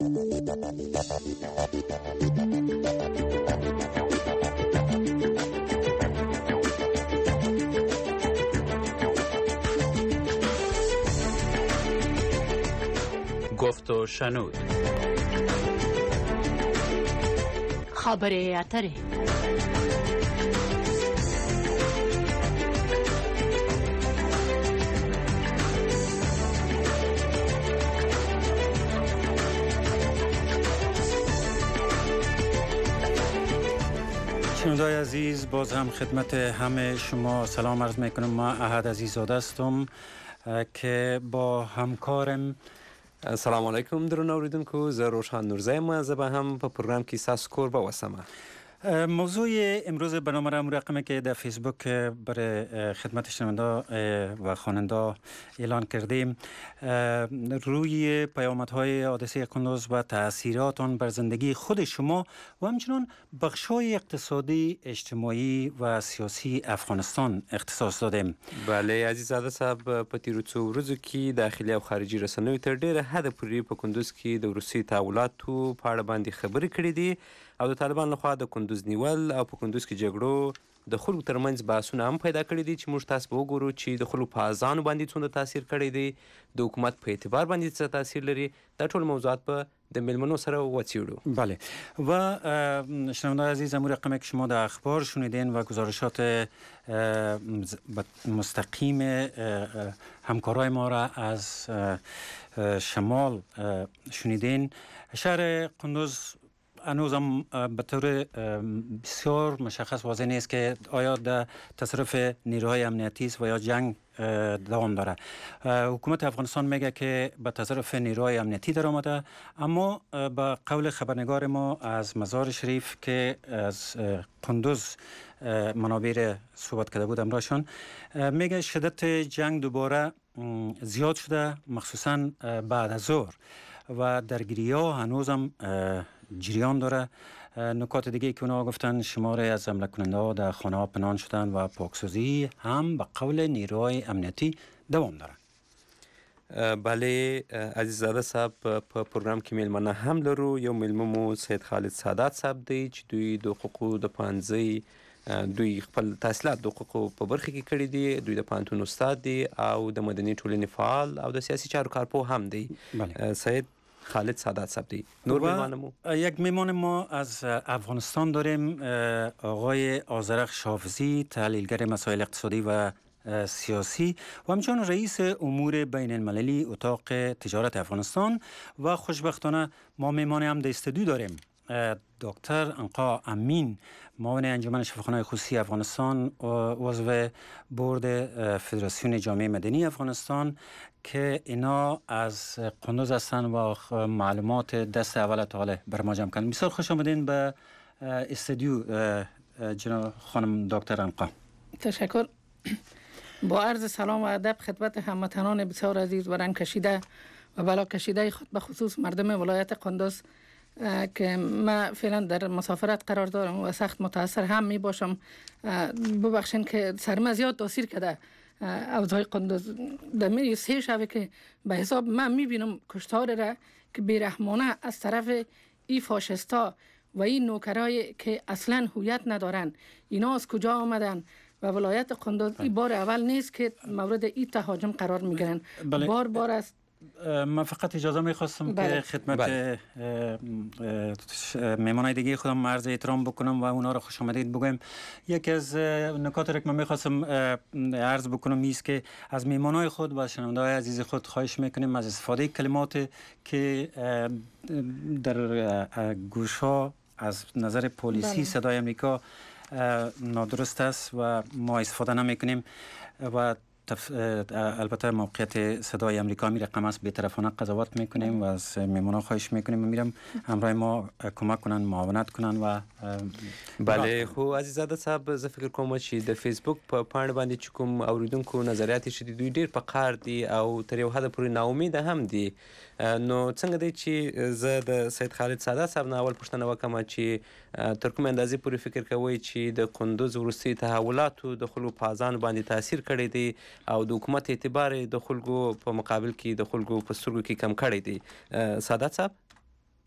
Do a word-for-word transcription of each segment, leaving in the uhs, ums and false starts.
گفت و شنود. خبر اتره. شنوندای عزیز، باز هم خدمت همه شما سلام عرض میکنم. ما احد عزیزاده هستم که با همکارم. سلام علیکم درنو اوریدونکو، زه روشان نورزی یم. زه به هم په پروګرام کې ساس کوربه وسمه. موضوع امروز برنامه را رقمی که در فیسبوک برای خدمت شنونده و خواننده اعلان کردیم، روی پیامدهای حادثه قندوز و تاثیرات آن بر زندگی خود شما و همچنین بخش‌های اقتصادی، اجتماعی و سیاسی افغانستان اختصاص دادیم. بله عزیزاده صاحب، په تیرو څو ورځو کې داخلي او خارجي رسنیو تر ډیره حده پورې په کندوز کې د روسي تحولاتو په اړه باندې خبرې کړې دي او د طالبان لخوا د کندوز نیول او په کندوز کې جګړو د خلکو ترمنځ بحثونه هم پیدا کړي دي چې موږ تاسو به وګورو چې د خلکو په اذانو باندې څومره تاثیر کړی دی، د حکومت په اعتبار باندې څه تاثیر لري. دا ټول موضوعات په د میلمنو سره وڅیړو. بله و شنوندای عزیز، امور رقمی که شما در اخبار شنیدین و گزارشات مستقیم همکارای ما را از شمال شنیدین. شهر قندوز هنوز هم به طور بسیار مشخص واضح نیست که آیا در تصرف نیروهای امنیتی است و یا جنگ دوام داره. حکومت افغانستان میگه که به تصرف نیروهای امنیتی در آمده، اما با قول خبرنگار ما از مزار شریف که از قندوز منابع صحبت کرده بود امراشون، میگه شدت جنگ دوباره زیاد شده، مخصوصا بعد از ظهر و درگیری ها هنوز هم جریان داره. نکات دیگه که اونا گفتن، شماره از حمله کننده ها در خانه ها پنهان شدن و پاکسازی هم به قول نیروهای امنیتی دوام داره. بله عزیزاده صاحب، په پروګرام کې میلمانه هم لرو. یو میلمه مو سید خالد سادات صاحب دی چې دوی د حقوقو د پوهنځي دوی خپل تحصیلات د حقوقو په برخه کې کړي دي. دوی د پوهنتون استاد دی او د مدني ټولنې فعال او د سیاسي چارو کارپوه هم دی. سید خالد سادات صاحب دی. نور میمانمو یک میمان ما از افغانستان داریم، آقای آذرخش حافظی، تحلیلگر مسائل اقتصادی و سیاسی و همچنین رئیس امور بین المللی اتاق تجارت افغانستان. و خوشبختانه ما میمان هم در استودیو داریم دکتر عنقا امین، معاون انجمن شفاخانه‌های خصوصی افغانستان و عضو بورد فدراسیون جامعه مدنی افغانستان که اینا از قندوز هستن و معلومات دست اول تا حالا بر ما جمع کردن. بسیار خوش آمدین به استودیو جناب خانم دکتر عنقا. تشکر. با عرض سلام و ادب خدمت هموطنان بسیار عزیز و رنگ کشیده و بلا کشیده خود به خصوص مردم ولایت قندوز که من فعلا در مسافرت قرار دارم و سخت متاثر هم می باشم. ببخشین که سرم زیاد تاثیر کرده اوضاع قندوز. در می سه شبه که به حساب من می بینم کشتار را که بیرحمانه از طرف ای فاشستا و این نوکرای که اصلا هویت ندارن، اینا از کجا آمدن و ولایت قندوز این بار اول نیست که مورد این تهاجم قرار می گیرن. بله. بار بار است. من فقط اجازه میخواستم که خدمت میمانای دیگه خودم عرض احترام بکنم و اونا رو خوش آمدید بگویم. یکی از نکات را که من میخواستم عرض بکنم ایست که از میمانای خود و شنونده‌های عزیز خود خواهش میکنیم از استفاده کلمات که در گوش‌ها از نظر پلیسی صدای امریکا نادرست است و ما استفاده نمیکنیم و البته موقعیت صدای امریکا می رقم است بی‌طرفانه قضاوت میکنیم و از میمونا خواهش میکنیم میرم همراه ما کمک کنن، معاونت کنن. و بله خو عزیزاده صاحب، زه فکر کوم چې د فیسبوک په پاڼه باندې چې کوم اوریدونکو نظریات شې دوی ډیر په قهر دي او تر یو حده پورې ناامیده هم دي. نو څنګه دی چې زه د سید خالد سادات صاحب نه اول پوښتنه وکړم چې تر کومې اندازې پورې فکر کوئ چې د قندوز وروستي تحولاتو د خلکو په اذانو باندې تاثیر کړی دی او د حکومت اعتبار د خلکو په مقابل کې د خلکو په سترګو کې کم کړی دی؟ سادات صاحب.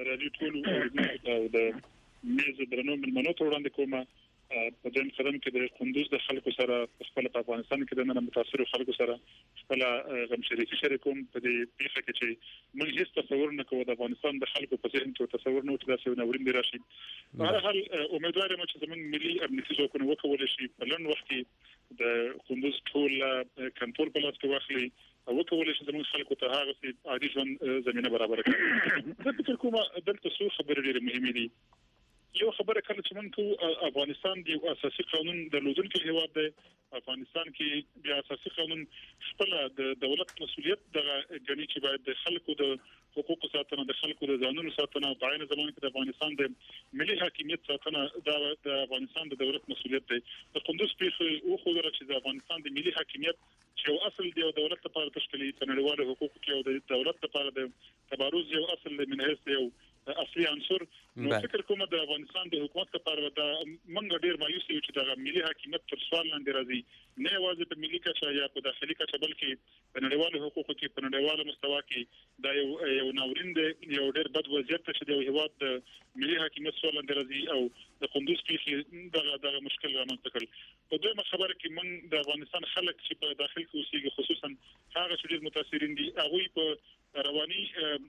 راځي ټول او د میز درنو ملمنو ته وړاندې کومه په دې قدم کې د قندوز د خلکو سره خپل په افغانستان کې د نن متاثر خلکو سره خپل غم شریکي شریکوم په دې پیښه کې چې موږ هیڅ تصور نه کوو د افغانستان د خلکو په ذهن کې تصور نه وته چې نورین دی راشي په هر حال امیدوار یم چې زموږ ملي امنیتي ځواکونه وکولای شي په لږ وخت کې د قندوز ټول کنټرول په لاس کې واخلي او وکولای شي زموږ خلکو ته هغه عادي ژوند زمينه برابر کړي زه فکر کوم دلته څو خبرې ډېرې مهمې دي یو خبره کله چې موږ کو افغانستان دی اساسي قانون درلودونکو هیواد دی افغانستان کې بیا اساسي قانون خپل د دولت مسؤلیت دغه غني چې باید د خلکو د حقوقو ساتنه د خلکو د قانون ساتنه په عین زمانه کې د افغانستان د ملي حاکمیت ساتنه د افغانستان د دولت مسؤلیت دی د قندوز پیښه او خو درته چې د افغانستان د ملي حاکمیت چې اصل دی دولت لپاره تشکیلي تنړیواله حقوق کې او د دولت لپاره د تبارز یو اصل من هیڅ یو اصلي عنصر نو فکر کوم د افغانستان د حکومت لپاره د منګ ډیر مایوس یو چې د ملي حاکمیت تر سوال لاندې راځي نه یوازې په ملي کچه یا په داخلي کچه بلکې په نړیوالو حقوقو کې په نړیوالو مستوا کې دا یو یو ناورین دی یو ډیر بد وضعیت چې د هیواد د ملي حاکمیت سوال لاندې راځي او د قندوز پیښې دغه دغه مشکل رامنځته کړ په دویمه خبره کې موږ د افغانستان خلک چې په داخل کې اوسېږي خصوصا هغه چې ډیر متاثرین دي هغه په رواني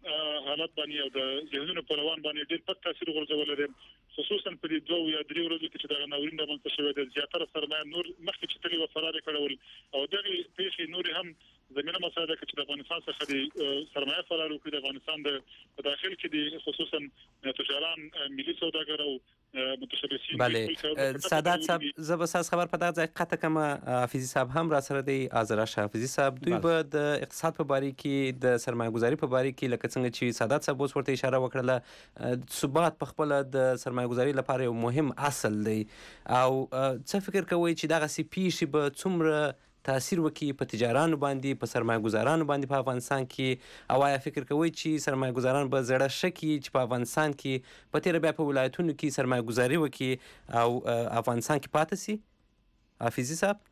حالت باندې او د ذهنونو په روان باندې ډېر پټ تاثیر غورځول لري خصوصا په دې دوه یا درې ورځې کې چې دا ناورین د منځ شوی د زیاتره سرمایه نور مخکې چې تللی و فرار کړول او دغه پیښې نور هم زمينه مساعده چې د افغانستان څخه د سرمایه فرار وکړي د افغانستان د داخل کې د خصوصا تجاران ملي سوداګر او متشبثین بله سادات صاحب زبساس خبر په دغه ځای قطه کما حافظي صاحب هم را سره دی آزراش حافظي صاحب دوی به د اقتصاد په باره کې د سرمایه گذاري په باره کې لکه څنګه چې سادات صاحب اوس ورته اشاره وکړه ثبات په خپل د سرمایه گذاري لپاره یو مهم اصل دی او څه فکر کوئ چې دغه سی پیښې به څومره تاثیر وکړي په تجارانو باندې په سرمایه گذارانو باندې په افغانستان کې او آیا فکر کوئ چې سرمایه گذاران به زړه شکي چې په افغانستان کې په تیره بیا په ولایتونو کې سرمایه گذاري وکړي او افغانستان کې پاتې سي حافظي صاحب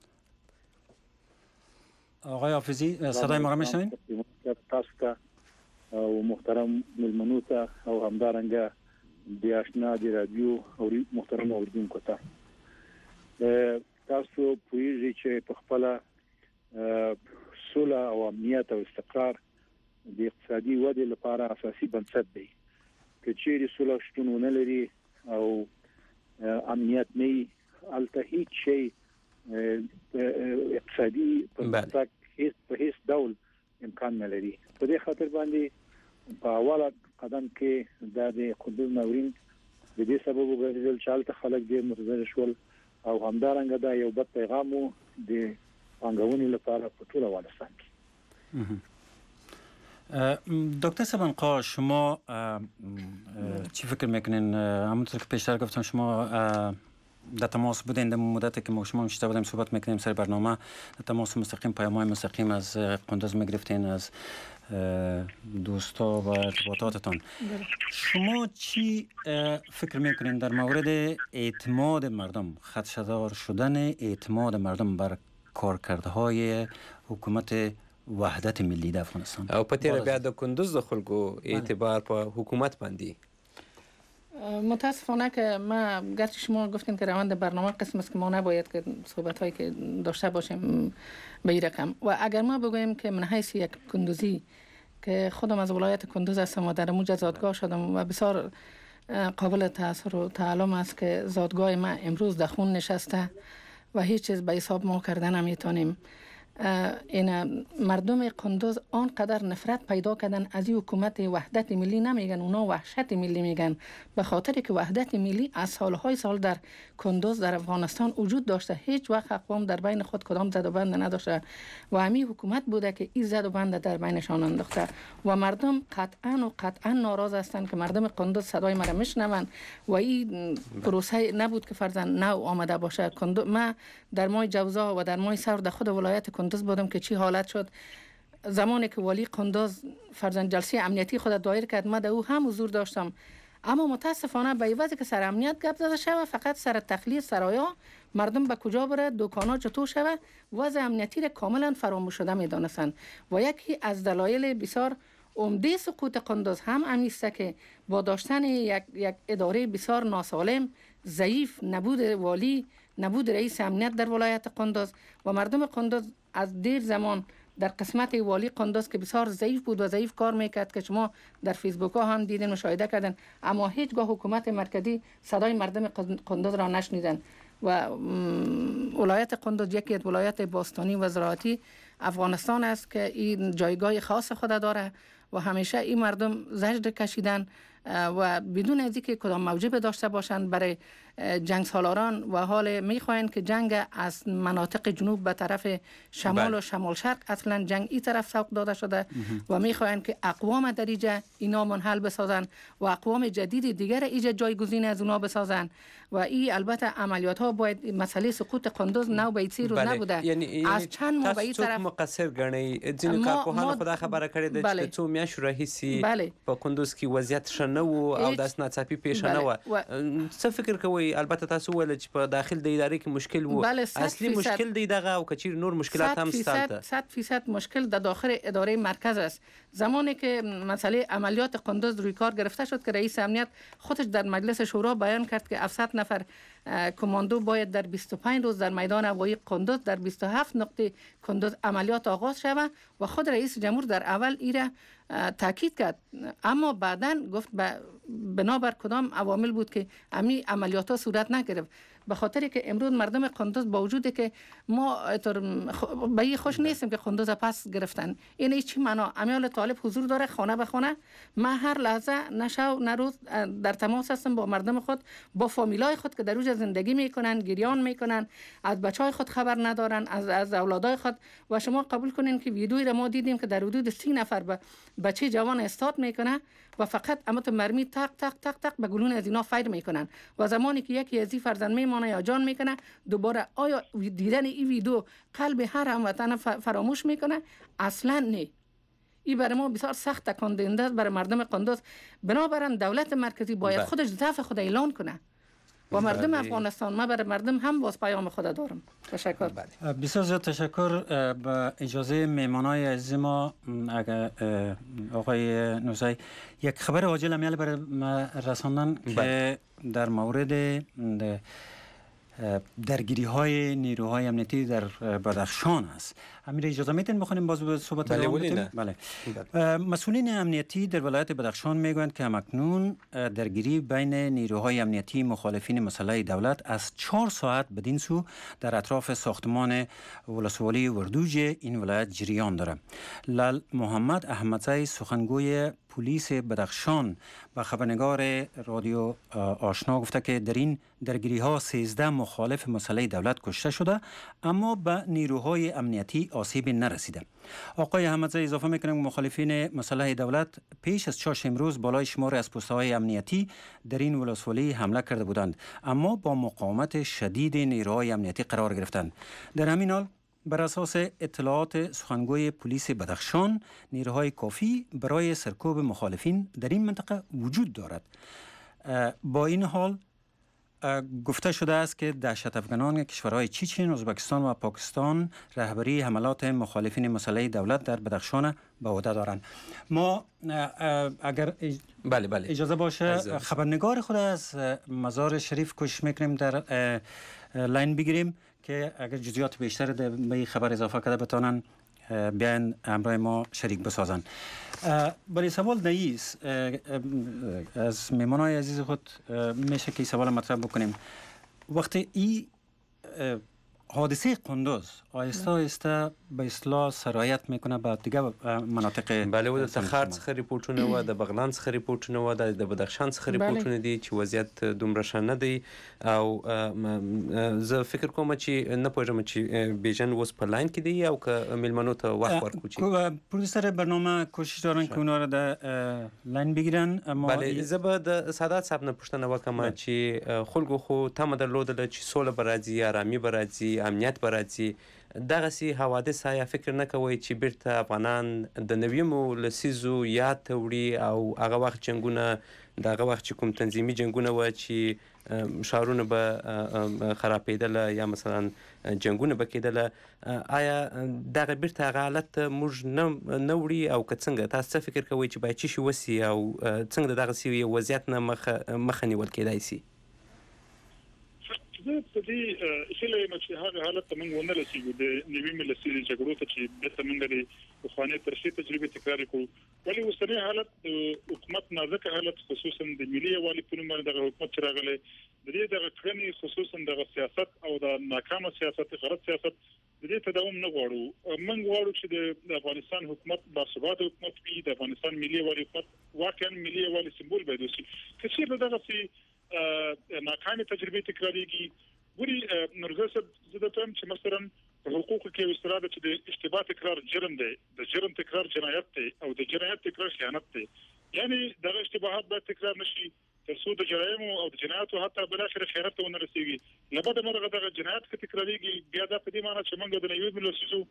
آقای حافظي صدای ما را میشنوین تاسو ته او محترم ملمنو ته او همدارنګه د آشنا د رادیو او محترم اوریدونکو ته تاسو پوهیږئ چې په خپل سوله او امنیت او استقرار د اقتصادي ودې لپاره اساسي بنسټ دی که چیرې سوله شتون ونه لري او امنیت نه الته هیڅ شی اقتصادي پرمختګ هیڅ په هیڅ ډول امکان نه لري په دې خاطر باندې په اوله قدم کې د قندوز ناورین د دې سبب وګرځول چې الته خلک ډېر متضرر شول او همدارنګه دا یو بد پیغام و د پانګونې لپاره په ټول افغانستان کې. دکتر سبانقا شما چی فکر میکنین؟ همونطور که پیشتر گفتم شما در تماس بودین در مدتی که ما شما بیشتر بودیم صحبت میکنیم سر برنامه در تماس مستقیم پیام‌های مستقیم از قندوز میگرفتین از دوستا و ارتباطاتتان شما چی فکر میکنین در مورد اعتماد مردم خدشه‌دار شدن اعتماد مردم بر کارکردهای حکومت وحدت ملی در افغانستان او په تیره بیا د کندوز د خلکو اعتبار په حکومت باندې متاسفانه که ما گرچه شما گفتین که روند برنامه قسم است که ما نباید که صحبت هایی که داشته باشیم به این رقم و اگر ما بگوییم که من حیث یک کندوزی که خودم از ولایت کندوز هستم و در موجه زادگاه شدم و بسیار قابل تأثیر و تعلم است که زادگاه ما امروز در خون نشسته و هیچ چیز به حساب ما کرده نمیتونیم این مردم قندوز آنقدر نفرت پیدا کردن از این حکومت وحدت ملی نمیگن اونا وحشت ملی میگن به خاطر که وحدت ملی از سالهای سال در کندوز در افغانستان وجود داشته هیچ وقت اقوام در بین خود کدام زد و بند نداشته و همین حکومت بوده که این زد و بند در بینشان انداخته و مردم قطعا و قطعا ناراض هستند که مردم قندوز صدای مرا میشنون و این پروسه نبود که فرضاً نو آمده باشه کندوز ما در ماه جوزا و در ماه سور در خود ولایت کندوز بودم که چی حالت شد زمانی که ولی قندوز فرزند جلسه امنیتی خود دایر کرد ما در او هم حضور داشتم اما متاسفانه به عوض که سر امنیت گپ زده شود فقط سر تخلیه سرایا مردم به کجا بره دکانا چطور شود وضع امنیتی را کاملا فراموش شده میدانستند و یکی از دلایل بسیار عمده سقوط قندوز هم همیسته که با داشتن یک, یک اداره بسیار ناسالم، ضعیف، نبود والی، نبود رئیس امنیت در ولایت قندوز و مردم قندوز از دیر زمان در قسمت والی قندوز که بسیار ضعیف بود و ضعیف کار میکرد که شما در فیسبوک ها هم دیدین، مشاهده کردن، اما هیچگاه حکومت مرکزی صدای مردم قندوز را نشنیدن و ولایت قندوز یکی از ولایت باستانی و زراعتی افغانستان است که این جایگاه خاص خود داره و همیشه این مردم زجر کشیدن و بدون از اینکه کدام موجب داشته باشند برای جنگ سالاران و حال میخواهند که جنگ از مناطق جنوب به طرف شمال بله. و شمال شرق اصلا جنگ این طرف سوق داده شده و میخواهند که اقوام در اینجا اینا منحل بسازن و اقوام جدید دیگر اینجا جایگزین از اونا بسازن و این البته عملیات ها باید مسئله سقوط قندوز نو به سی روز بله. نبوده یعنی از چند ماه به این طرف مقصر گڼئ ځینې کارپوهانو خو دا خبره کړې ده چې څو میاشتو راهیسې په قندوز کې وضعیت ښه نه و او داسې ناڅاپي پیښه نه وه. څه فکر کوئ؟ البته تاسو وویل چې په داخل د ادارې کې مشکل و، اصلي مشکل دی دغه او که چیرې نور مشکلات هم شته؟ صد فیصد مشکل در داخل اداره مرکز است. زمانی که مسئله عملیات قندوز روی کار گرفته شد که رئیس امنیت خودش در مجلس شورا بیان کرد که هفتصد نفر کماندو باید در بیست و پنج روز در میدان هوایی قندوز در بیست و هفت نقطه قندوز عملیات آغاز شود و خود رئیس جمهور در اول ایره تاکید کرد، اما بعداً گفت بنابر کدام عوامل بود که امی عملیات ها صورت نگرفت. به خاطر که امروز مردم قندوز با وجود که ما به این خوش نیستیم که قندوز پس گرفتن، این چی معنا؟ امیال طالب حضور داره خانه به خانه. من هر لحظه نه شب نه روز در تماس هستم با مردم خود، با فامیلای خود که در اوج زندگی میکنن، گریان میکنن، از بچهای خود خبر ندارن، از از اولادای خود. و شما قبول کنین که ویدیویی را ما دیدیم که در حدود سی نفر به بچه جوان استاد میکنه و فقط اما تو مرمی تق تق تق تق به گلون از اینا فایر میکنن و زمانی که یکی از این فرزند میمانه یا جان میکنه، دوباره آیا دیدن این ویدیو قلب هر هموطن فراموش میکنه؟ اصلا نه. این برای ما بسیار سخت تکان دهنده است برای مردم قندوز. بنابراین دولت مرکزی باید بله. خودش ضعف خود اعلان کنه و مردم افغانستان، ما برای مردم هم باز پیام خود دارم. تشکر. بسیار زیاد تشکر. با اجازه میمانای عزیز ما، اگر آقای نوزایی یک خبر عاجل میل برای رساندن که در مورد درگیری های نیروهای امنیتی در بدخشان است. امیر اجازه میتین بخونیم باز صحبت بله ادامه بدیم؟ بله. بله. مسئولین امنیتی در ولایت بدخشان میگویند که همکنون درگیری بین نیروهای امنیتی مخالفین مسلح دولت از چهار ساعت بدین سو در اطراف ساختمان ولسوالی وردوج این ولایت جریان داره. لال محمد احمدزی سخنگوی پلیس بدخشان با خبرنگار رادیو آشنا گفته که در این درگیری ها سیزده مخالف مسلح دولت کشته شده اما به نیروهای امنیتی آسیبی نرسیده. آقای احمدزی اضافه میکنه که مخالفین مسلح دولت پیش از چهارشنبه امروز بالای شمار از پست‌های امنیتی در این ولسوالی حمله کرده بودند اما با مقاومت شدید نیروهای امنیتی قرار گرفتند. در همین حال بر اساس اطلاعات سخنگوی پلیس بدخشان نیروهای کافی برای سرکوب مخالفین در این منطقه وجود دارد. با این حال گفته شده است که دهشت افغانان کشورهای چیچن، ازبکستان و پاکستان رهبری حملات مخالفین مسلح دولت در بدخشان به عهده دارند. ما اگر بله بله. اجازه باشه خبرنگار خود از مزار شریف کوشش میکنیم در لاین بگیریم که اگر جزئیات بیشتر به این خبر اضافه کرده بتانن بیان همراه ما شریک بسازن. برای سوال نیست از میمانای عزیز خود میشه که سوال مطرح بکنیم. وقتی این حادثه قندوز آیسته آیسته به اصلاح سرایت میکنه به دیگه مناطق، بله و د تخار څخه ریپورتونه و د بغلان څخه ریپورتونه و د بدخشان څخه ریپورتونه دي چې وضعیت دومره ښه نه دی او زه فکر کوم چې نه پوهیږم چې بیژن اوس په لاین کې دی او که میلمنو ته وخت ورکړو چې پرودوسر برنامه کوشش دارن که اونا رو در لاین بگیرن. بله زه به د سادات صاحب نه پوښتنه وکړم چې خلکو خو تمه درلودله چې سوله به راځي، ارامي به راځي، امنیت به راځي. دغسې حوادث آیا فکر نه کوئ چې بیرته افغانان د نویمو لسیزو یاد ته وړي او هغه وخت جنګونه دغه وخت چې کوم تنظیمي جنگونه و چې ښارونه به خرابېدله یا مثلا جنگونه به کېدله، آیا دغه بیرته هغه حالت موږ نه نه وړي او که څنګه؟ تاسو څه فکر کوئ چې باید څه شي وسي او څنګه د دغسې یو وضعیت نه مخه مخه نیول کېدای سي؟ زه په دې هیله یم چې هغه حالت ته موږ ونه رسېږو د نوي ملسي جګړو ته چې بېرته موږ د پخوانۍ ترخې تجربې تکرار کړو. ولې اوسنی حالت د حکومت نازکه حالت خصوصا د ملي یووالي په نوم باندې دغه حکومت چې راغلی د دې دغه کړنې خصوصا دغه سیاست او د ناکامه سیاست غلط سیاست د دې تداوم نه غواړو. موږ غواړو چې د افغانستان حکومت باثباته حکومت وي، د افغانستان ملي یووالي حکومت واقعا ملي یووالي سمبول باید وشي. که چېرته دغسې ناکامې تجربې تکرارېږي، ګوري نورګل صاحب زه درته وایم چې مثلا په حقوقو کې یو اصطلاح ده چې د اشتباه تکرار جرم دی، د جرم تکرار جنایت دی او د جنایت تکرار خیانت دی. یعنی دغه اشتباهات باید تکرار نشي تر څو د جرایمو او د جنایاتو حتی بالاخره خیانت ته ونه رسېږي. له بده مرغه دغه جنایت که تکرارېږي بیا دا په دې معنی چې موږ د نوي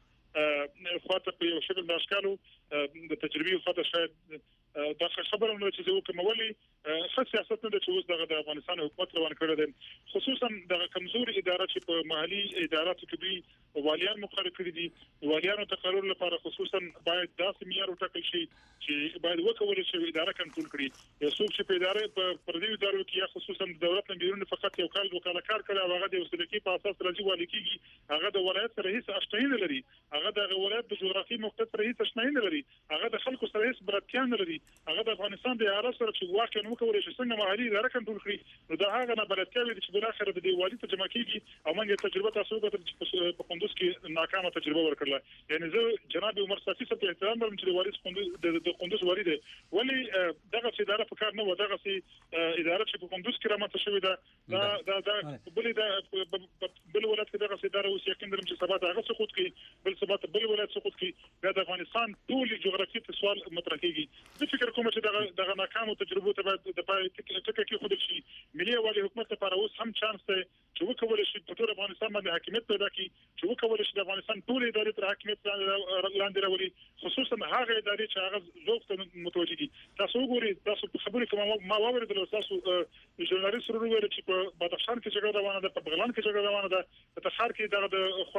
ملسیزو خواته په یو شکل د اشکالو د تجربې خواته شاید دا خبره نه چې زه وکړم. ولې ښه سیاست نه ده چې اوس دغه د افغانستان حکومت روان کړی دی، خصوصا دغه کمزوري اداره چې په محلي اداراتو کې دوی والیان مقرر کړي دي. والیانو تقرر لپاره خصوصا باید داسې معیار وټاکل شي چې باید وکولی شي اداره کنټرول کړي. یو څوک چې په اداره په پردیو ادارو کې یا خصوصا د دولت نه بیرون فقط یو کال وکاله کار کوي او هغه د یو سلکي په اساس راځي والی کېږي، هغه د ولایت سره هیڅ اشتهي نه لري، هغه د ولایت د جغرافیایي موقعیت سره هیڅ اشتهي نه لري، هغه د خلکو سره هیڅ برابرتیا نه لري، هغه د افغانستان د اعلی سره چې واقعا وکولای شي څنګه محلي اداره کنټرول کړي. نو دا هغه نه بلدتیاوي چې بل اخر د دې والی ته جمع کیږي او موږ تجربه تاسو وکړه په قندوز کې ناکامه تجربه ورکړه. یعنی زه جناب عمر صافي څخه په احترام لرم چې د والی قندوز د قندوز والی دی، ولی دغه اداره په کار نه و، دغه اداره چې په قندوز کې رامنځته شوې ده دا دا دا بل دا بل ولایت کې دغه اداره اوس یقین لرم چې سبا هغه سقوط کوي، بل سبا بل ولایت سقوط کوي، بیا د افغانستان ټول جغرافیایي سوال مطرح کیږي. زه فکر کوم چې دغه دغه ناکامو تجربو ته باید د پای ټکي کې خود شي ملي یووالي حکومت لپاره اوس هم چانس دی چې وکولای شي په ټول افغانستان باندې حاکمیت پیدا کړي، چې وکولای شي د افغانستان ټول ادارې تر حاکمیت لاندې راولي، خصوصا هغه ادارې چې هغه ذوق ته متوجه دي. تاسو وګورئ، تاسو په خبرې کې ما واورېدل تاسو ژورنالیست ورو ویل چې په بدخشان کې جګړه روانه ده، په بغلان کې جګړه روانه ده، په تخار کې دغه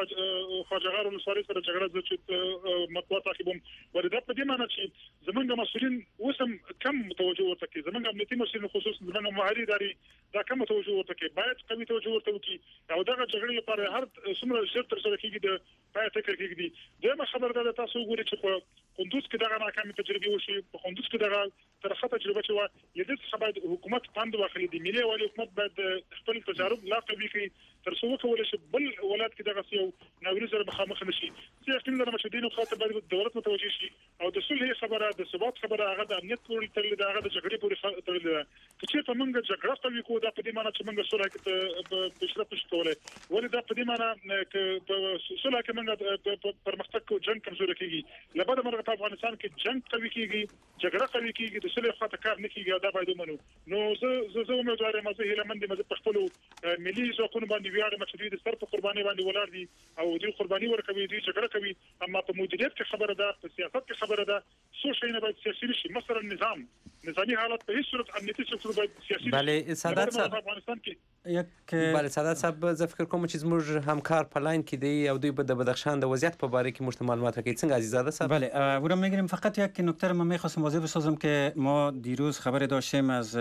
د خواجه غار ولسوالۍ سره جګړه ده چې مطبوعات تعقیبوم. ولې دا په دې معنی چې زمونږ مسؤلین اوس هم کم توجه ورته کوي، زمونږ امنیتي مسؤلین خصوصا زمونږ محلي ادارې دا کم توجه ورته کوي، باید قوي توجه ورته وکړي او دغه جګړې لپاره هر څومره ژر تر سره کېږي د پای ټکی کېږي. دویمه خبره ده تاسو وګورئ چې په قندوز کې دغه ناکامې تجربې وشي، په قندوز کې دغه ترخه تجربه چې وه، د دې څخه باید حکومت پند واخلي، د ملي یووالي حکومت باید خپل تجارب لا قوي کړي تر څو وکولی شي بل ولایت کې دغسې یو ناورین سره مخامخ نه شي. زه یقین لرم چې دې نقطې ته باید دولت متوجه شي او د صلحې خبره، د ثبات خبره، هغه د امنیت پورې تړلې ده، هغه د جګړې پورې تړلې ده. که چېرته موږ جګړه قوي کړو دا په دې معنی چې موږ صلح کې پیشرفت نشو کولی، ولې دا په دې معنی که په صلح کې موږ پرمختګ کوو جنګ کمزوری کېږي. له بده مرغه په افغانستان کې جنګ قوي کېږي، جګړه قوي کېږي، د صلحې خواته کار نه کېږي او دا باید ومنو. نو زه زه امیدوار یم، زه هیله مند یم، زه په خپلو ملي ځواکونو باندې ویاړم چې دوی د سر په قربانۍ باندې ولاړ دي او دوی قرباني ورکوي، دوی جګړه کوي، اما په مدیریت کې خبره ده، په سیاست کې خبره ده، څو شیونه باید سیاسي نشي. مثلا نظام نظامی حالت په هیڅ صورت امنیتي سکتور باید سیاسي نشي. بله سعادت صاحب افغانستان کې یک بله سعادت صاحب زه فکر کوم چې زموږ همکار په لاین کې دی او دوی به د بدخشان د وضعیت په باره کې موږ ته معلومات راکوي. څنګه عزیزاده صاحب؟ بله او را میگیریم. فقط یک نکته رو من میخواستم واضح بسازم که ما دیروز خبر داشتیم از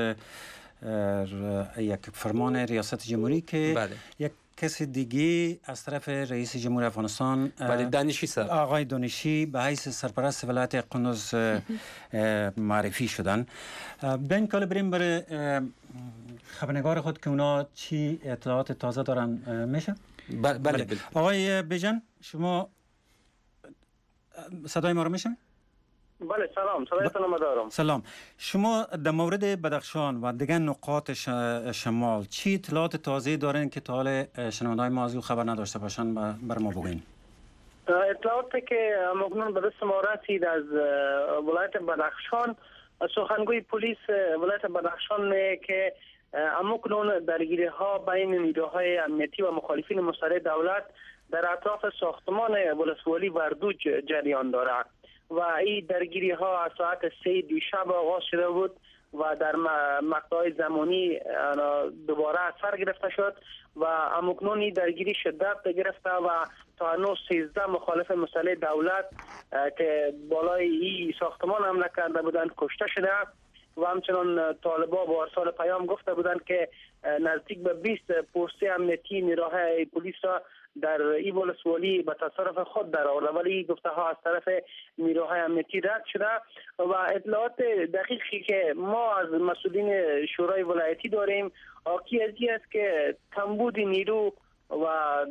یک فرمان ریاست جمهوری که بله. یک کسی دیگه از طرف رئیس جمهور افغانستان بله دانشی صاحب آقای دانشی به حیث سرپرست ولایت قندوز معرفی شدن. به این کال بریم برای خبرنگار خود که اونا چی اطلاعات تازه دارن میشه؟ بله بله, بله. آقای بیژن شما صدای ما رو میشن؟ بله سلام، صدایتون رو دارم. سلام. شما در مورد بدخشان و دیگر نقاط شمال چی اطلاعات تازه دارین که تا حال شنونده‌های ما از او خبر نداشته باشن بر ما بگین؟ اطلاعاتی که مکنون به دست ما رسید از ولایت بدخشان، سخنگوی پلیس ولایت بدخشان که امکنون درگیری ها بین نیروهای امنیتی و مخالفین مسلح دولت در اطراف ساختمان ولسوالی وردوج جریان دارد و این درگیری ها از ساعت سه دیشب آغاز شده بود و در مقطع زمانی دوباره اثر گرفته شد و همکنون درگیری شدت گرفته و تا هنوز سیزده مخالف مسلح دولت که بالای این ساختمان حمله کرده بودند کشته شده و همچنان طالبان با ارسال پیام گفته بودند که نزدیک به بیست پوسته امنیتی نیروهای پلیس را در این ولسوالی به تصرف خود در آورده، ولی گفته ها از طرف نیروهای امنیتی رد شده و اطلاعات دقیقی که ما از مسئولین شورای ولایتی داریم حاکی از این است که کمبود نیرو و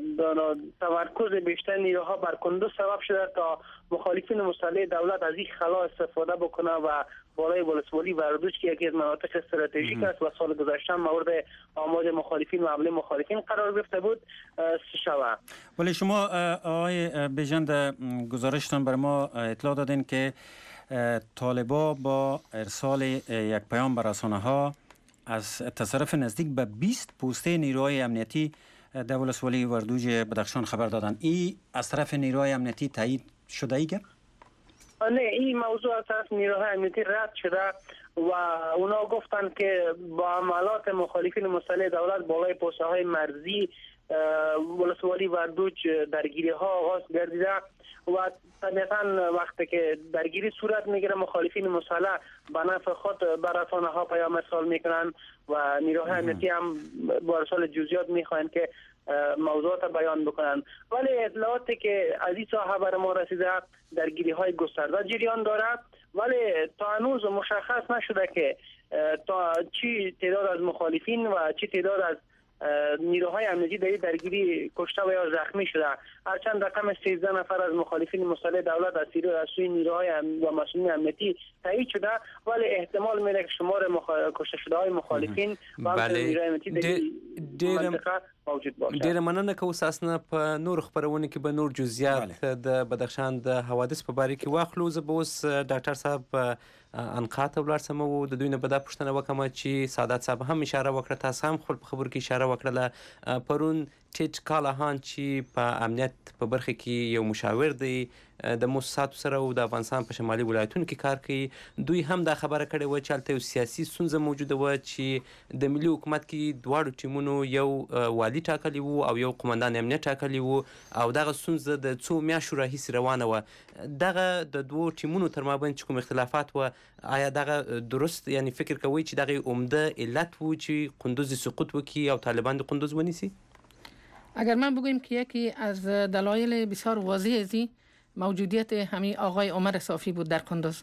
تمرکز بیشتر نیروها بر کندوز سبب شده تا مخالفین مسلح دولت از این خلا استفاده بکنه و بالای ولسوالی وردوج که یکی از مناطق استراتژیک است و سال گذشته مورد آماج مخالفین و حمله مخالفین قرار گرفته بود شوه. ولی شما آقای بیژند گزارشتان بر ما اطلاع دادین که طالبا با ارسال یک پیام بر رسانه‌ها از تصرف نزدیک به بیست پوسته نیروهای امنیتی در ولسوالی وردوج بدخشان خبر دادن. این از طرف نیروهای امنیتی تایید شده ایگه؟ نه، این موضوع از طرف نیروهای امنیتی رد شده و اونا گفتن که با عملات مخالفین مسلح دولت بالای پوسته های مرزی ولسوالی وردوج درگیری ها آغاز گردیده و طبیعتا وقتی که درگیری صورت میگیره مخالفین مسلح به نفع خود بر رسانه ها پیام ارسال میکنن و نیروهای امنیتی هم با ارسال جزئیات میخواین که موضوعات بیان بکنن، ولی اطلاعاتی که از این ساحه بر ما رسیده درگیری های گسترده جریان دارد، ولی تا هنوز مشخص نشده که تا چی تعداد از مخالفین و چی تعداد از نیروهای امنیتی در درگیری کشته و یا زخمی شده. هرچند رقم سیزده نفر از مخالفین مسلح دولت از سوی نیروهای و مسئولین امنیتی تایید شده، ولی احتمال میره که شمار مخ... کشته شده های مخالفین و بله. نیروهای امنیتی در منطقه موجود باشه. ډیره مننه که اوس اسنه په نور خبرونه کې به نور جزئیات د بدخشان د حوادث په باره کې واخلو. زه به اوس ډاکټر صاحب انقا ته ولاړ سم او د دوی نه به دا پوښتنه وکړم چې سعادت صاحب هم اشاره وکړه، تاسو هم خپل په خبرو کې اشاره وکړله پرون ټیټ کالاهان چې په امنیت په برخه کې یو مشاور دی د موسساتو سره او د افغانستان په شمالي ولایتونو کې کار کوي، دوی هم دا خبره کړې وه چې هلته یو سیاسي ستونزه موجوده وه چې د ملي حکومت کې دواړو ټیمونو یو والي ټاکلی وو او یو قمندان امنیت ټاکلی وو او دغه ستونزه د څو میاشتو راهیسې روانه وه. دغه د دوو ټیمونو تر مابین چې کوم اختلافات وه، آیا دغه درست یعنی فکر کوئ چې دغه عمده علت و چې قندوز سقوط وکړي او طالبان د قندوز ونیسي؟ اگر من بگویم که یکی از دلایل بسیار واضح ازی موجودیت همین آقای عمر صافی بود در قندوز.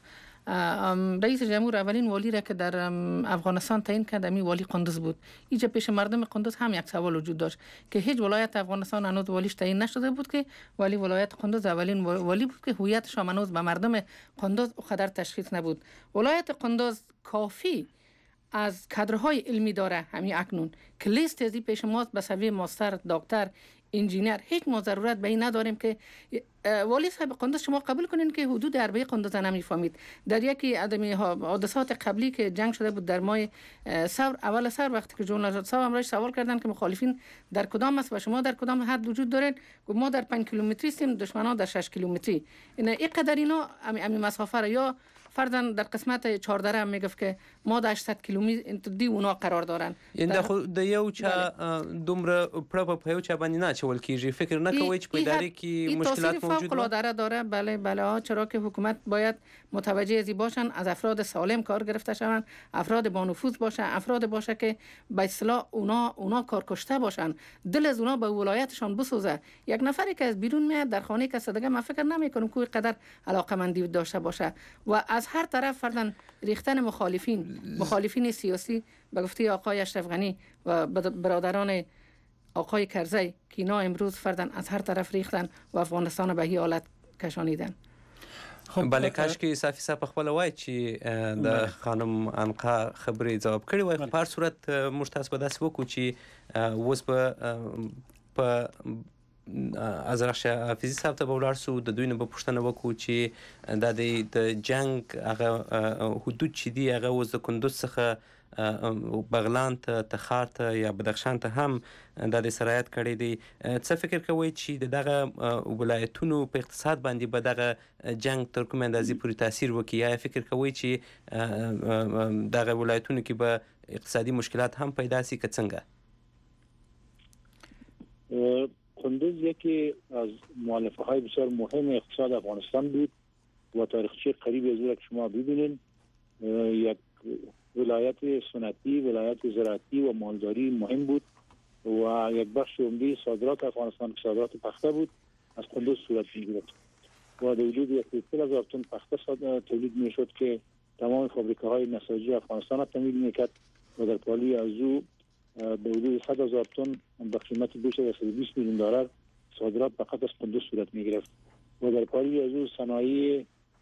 رئیس جمهور اولین والی را که در افغانستان تعیین کرد همین والی قندوز بود. اینجا پیش مردم قندوز هم یک سوال وجود داشت که هیچ ولایت افغانستان هنوز والیش تعیین نشده بود که ولی ولایت قندوز اولین والی بود که هویتش هنوز به مردم قندوز قدر تشخیص نبود. ولایت قندوز کافی از کادرهای علمی داره همین اکنون که لیست ازی پیش ماست به سوی ماستر، دکتر، انجینیر. هیچ ما ضرورت به این نداریم که والی صاحب قندوز شما قبول کنین که حدود اربعه قندوز نمیفهمید. در یکی ادمی حادثات قبلی که جنگ شده بود در ماه ثور، اول ثور وقتی که جمهوری اسلامی امروز سوال کردن که مخالفین در کدام است و شما در کدام حد وجود دارین، گفت ما در پنج کیلومتری هستیم، دشمنان در شش کیلومتری. این اینقدر اینا همین مسافه را یا فرضاً در قسمت چهاردره هم میگفت که ما در هشتصد کیلومتر دی اونا قرار دارن. این د خو د یو چا دومره پړه په یو چا باندې نه چول کیږي. فکر نه کوئ چې په اداره کې مشکلات موجود داره داره بله بله ها، چرا که حکومت باید متوجه ازی باشن، از افراد سالم کار گرفته شون، افراد با نفوذ باشه، افراد باشه که به اصطلاح اونا اونا کار کشته باشن، دل از اونا به ولایتشان بسوزه. یک نفری که از بیرون میاد در خانه که صدقه من فکر نمیکنم که قدر علاقمندی داشته باشه و از هر طرف فردن ریختن مخالفین مخالفین سیاسی به گفته آقای اشرف غنی و برادران آقای کرزی که اینا امروز فردن از هر طرف ریختن و افغانستان به این حالت کشانیدن. خب بله کاش کې صافي صاحب خپل وای چې د خانم انقا خبرې جواب کړی وای. په هر صورت موږ تاسو به داسې وکړو چې اوس به په از رخش حافظي صاحب ته به ولاړ سو، د دوی نه به پوښتنه وکړو چې دا د جنګ هغه حدود چې دي هغه اوس د کندوز څخه بغلان ته، تخار ته یا بدخشان ته هم دا د سرایت کړی دی. څه فکر کوئ چې د دغه ولایتونو په اقتصاد باندې به دغه جنګ تر کومې اندازې پورې تاثیر وکړي؟ یا فکر کوئ چې دغه ولایتونو کې به اقتصادي مشکلات هم پیدا شي که څنګه؟ کندوز یکی از مؤلفه های بسیار مهم اقتصاد افغانستان بود و تاریخچه قریب از که شما ببینید یک ولایت صنعتی، ولایت زراعتی و مالداری مهم بود و یک بخش عمده صادرات افغانستان که صادرات پخته بود از کندوز صورت می‌گرفت و در وجود یک هزار تن پخته تولید میشد که تمام فابریکه های نساجی افغانستان را تامین میکرد و در پالی از او به حدود صد هزار تن به قیمت بیش از صد و بیست میلیون دلار صادرات فقط از کندوز صورت میگرفت و در پالی از او صنایع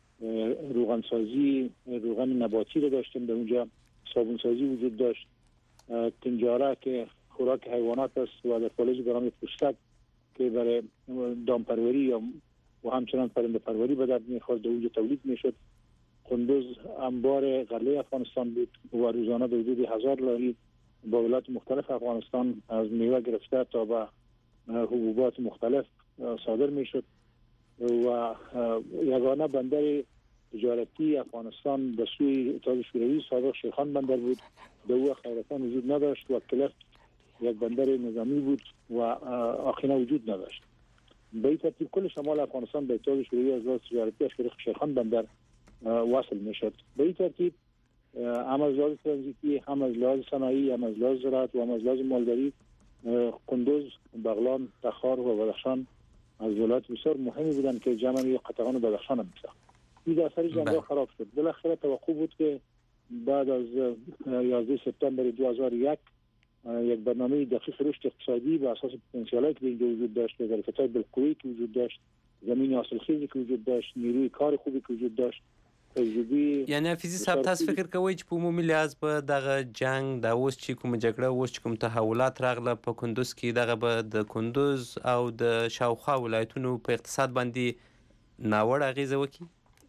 روغنسازی، روغن نباتی رو داشتیم، در اونجا صابونسازی وجود داشت، تنجاره که خوراک حیوانات است و در پالی گرامی پوستک که برای دامپروری یا و همچنان پرنده پروری به درد میخورد، در اونجا تولید میشد. کندوز انبار غله افغانستان بود و روزانه به حدود هزار لاری با ولایات مختلف افغانستان از میوه گرفته تا به حبوبات مختلف صادر میشد و یگانه بندر تجارتی افغانستان به سوی اتحاد شوروی سابق شیخان بندر بود، در او خیرتان وجود نداشت و کلفت یک بندر نظامی بود و آخینه وجود نداشت. به این ترتیب کل شمال افغانستان به اتحاد شوروی از لحاظ تجارتی از طریق شیخان بندر واصل میشد. به این ترتیب هم از لحاظ ترانزیتی، هم از لحاظ صنایعی، هم از لحاظ زراعت و هم از لحاظ مالداری کندوز، بغلان، تخار و بدخشان از ولایات بسیار مهمی بودند که جمع یا قطعان بدخشان هم میساخت. این اثر جنگ خراب شد. بالاخره توقع بود که بعد از یازده سپتامبر دو هزار و یک یک برنامه دقیق رشد اقتصادی به اساس پتانسیلی که اینجا وجود داشت، ظرفیت‌های بالقوه‌ای که وجود داشت، زمین حاصلخیزی که وجود داشت، نیروی کار خوبی که وجود داشت، تجربه. یعنی حافظي صاحب تاسو فکر کوئ چې په عمومي لحاظ به دغه جنگ دا اوس چې کومه جګړه اوس چې کوم تحولات راغله په کندوز کې دغه به د کندوز او د شاوخوا ولایتونو په اقتصاد باندې ناوړه اغیزه وکړي؟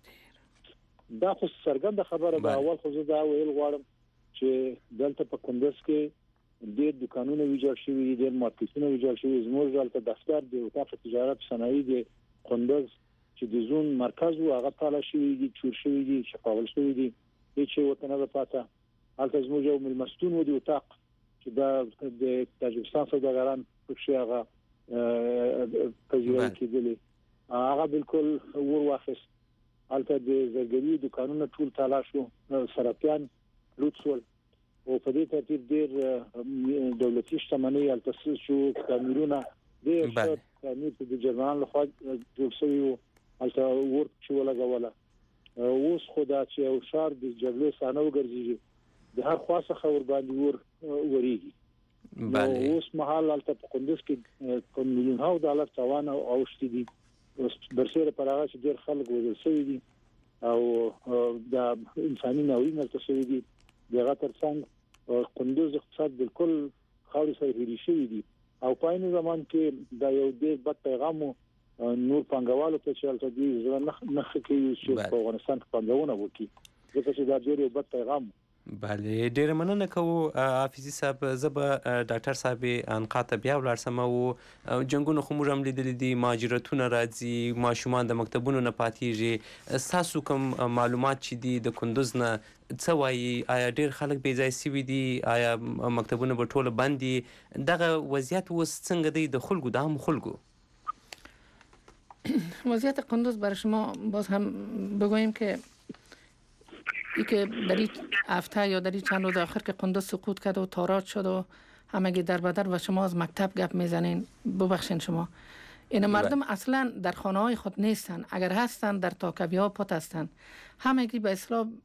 دا خو څرګنده خبره ده. اول خو زه دا ویل غواړم چې دلته په کندوز کې ډېر دکانونه ویجاړ شوي دي، ډېر مارکیټونه ویجاړ شوي. زموږ دلته دفتر د اتاق تجارت صنایع د کندوز چې د زون مرکز و هغه تالا شوي دي، چور شوي دي، شقاول شوي دي، هیڅ ورته نه پاته. هلته زموږ یو مېلمستون و د اتاق چې دا د تاجکستان سوداګران پکښې هغه پذیرایي کېدلې، هغه بالکل ور واخیست. هلته د زرګري دکانونه ټول تالا شو، سرطان لوټ شول او په دې ترتیب ډېر دولتي شتمنۍ هلته څه شو، تعمیرونه ډېر ښه تعمیر د جرمنانو لخوا جوړ شوي وو، هلته ور چې ولګوله. اوس خو دا چې یو ښار د جګړې صحنه وګرځېږي، د هر خوا څخه ورباندې ور ورېږي. نو اوس مهال هلته په کندوز کې په میلیونها ډالر تاوان اوښتي دي، برسېره پر هغه چې ډېر خلک وژل شوي دي او د انساني ناورین هلته شوي دي. د هغه تر څنګ کندوز اقتصاد بالکل خاورې سره هېرې شوي دي او په عین زمان کې دا یو ډېر بد پیغام و نور پانګوالو ته چې هلته دوی زړه نه ښه کوي چې په افغانستان کې پانګونه وکړي، ځکه چې دا ډېر یو بد پیغام و. بله، ډیره مننه کوو حافظي صاحب. زه به ډاکټر صاحب انقا ته بیا ولاړ سم او جنګونه خو موږ هم لیدلي دي، مهاجرتونه راځي، ماشومان د مکتبونو نه پاتېږي. ستاسو کوم معلومات چې دي د کندوز نه څه وایي؟ آیا ډېر خلک بې ځای سوي دي؟ آیا مکتبونه به ټوله بند دي؟ دغه وضعیت اوس څنګه دی د خلکو، د عامو خلکو؟ وضعیت کندوز برای شما باز هم بگوییم که ای که در این هفته یا در این چند روز آخر که کندوز سقوط کرد و تاراج شد و همگی در بدر و شما از مکتب گپ میزنین، ببخشین شما این مردم اصلا در خانه های خود نیستن، اگر هستن در تاکوی ها پات هستن، همگی به اصطلاح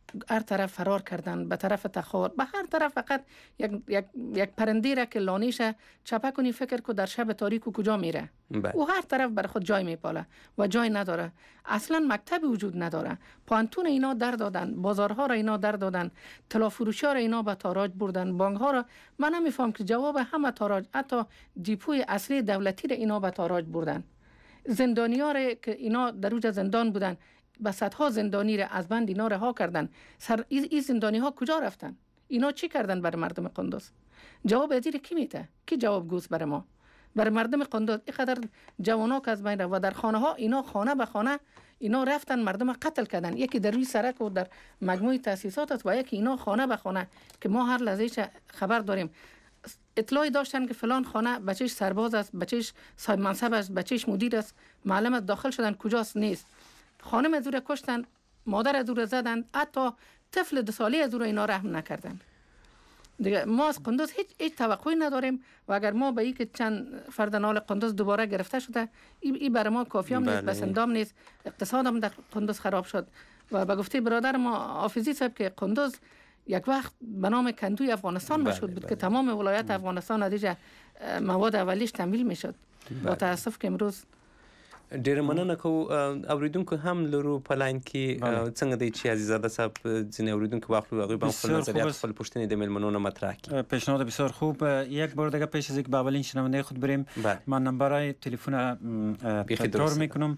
هر طرف فرار کردن به طرف تخار، به هر طرف فقط یک یک یک پرنده را که لانیش چپه کنی فکر کو در شب تاریک و کجا میره و هر طرف بر خود جای میپاله و جای نداره. اصلا مکتب وجود نداره. پانتون اینا در دادن، بازارها را اینا در دادن، طلا فروشی ها را اینا به تاراج بردن، بانک ها را من نمیفهم که جواب همه تاراج، حتی دیپوی اصلی دولتی را اینا به تاراج بردن. زندانی ها را که اینا در اوج زندان بودن به صدها زندانی را از بند اینا رها کردن. سر این ای زندانی ها کجا رفتن؟ اینا چی کردن برای مردم قندوز؟ جواب ازیر کی میده؟ کی جواب گوز برای ما؟ برای مردم قندوز اینقدر جوانا که از بین رفت و در خانه ها اینا خانه به خانه اینا رفتن مردم قتل کردن. یکی در روی سرک و در مجموعه تاسیسات است و یکی اینا خانه به خانه که ما هر لحظه خبر داریم. اطلاعی داشتن که فلان خانه بچهش سرباز است، بچهش صاحب منصب است، بچهش مدیر است، معلم است، داخل شدن کجاست نیست. خانم از او کشتن، مادر از او زدن، حتی طفل دو ساله از او اینا رحم نکردن. دیگه ما از قندوز هیچ هیچ توقعی نداریم و اگر ما به این که چند فرد نال قندوز دوباره گرفته شده این ای برای ما کافی هم نیست، بسندام نیست. اقتصاد هم در قندوز خراب شد و به گفته برادر ما حافظی صاحب که قندوز یک وقت به نام کندوی افغانستان مشهور بود که تمام ولایت افغانستان از مواد اولیش تمویل میشد. با تاسف که امروز ډیره مننه کوو. اوریدونکو هم لرو په لاین کې څنګه دی چې عزیزاده صاحب ځینې اوریدونکو واخلو هغوی به هم خپل نظریات خپل پوښتنې د میلمنو نه مطرح کړي. پیشنهاد بسیار خوب. یک بار دیگه پیش از اینکه به اولین شنونده خود بریم من نمبرهای تلفن تکرار میکنم.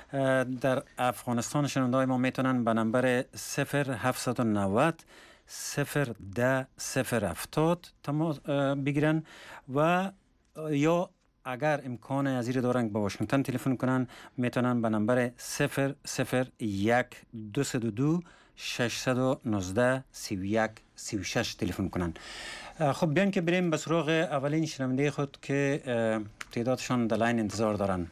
در افغانستان شنونده های ما میتونن به نمبر صفر هفتصد و نود صفر ده صفر هفتاد تماس بگیرن و یا اگر امکان ازیر دارن به واشنگتن تلفن کنن میتونن به نمبر صفر صفر یک دویست و دو ششصد و نوزده سی و یک سی و شش تلفن کنن. خب بیان که بریم به سراغ اولین شنونده خود که تعدادشان در لاین انتظار دارن.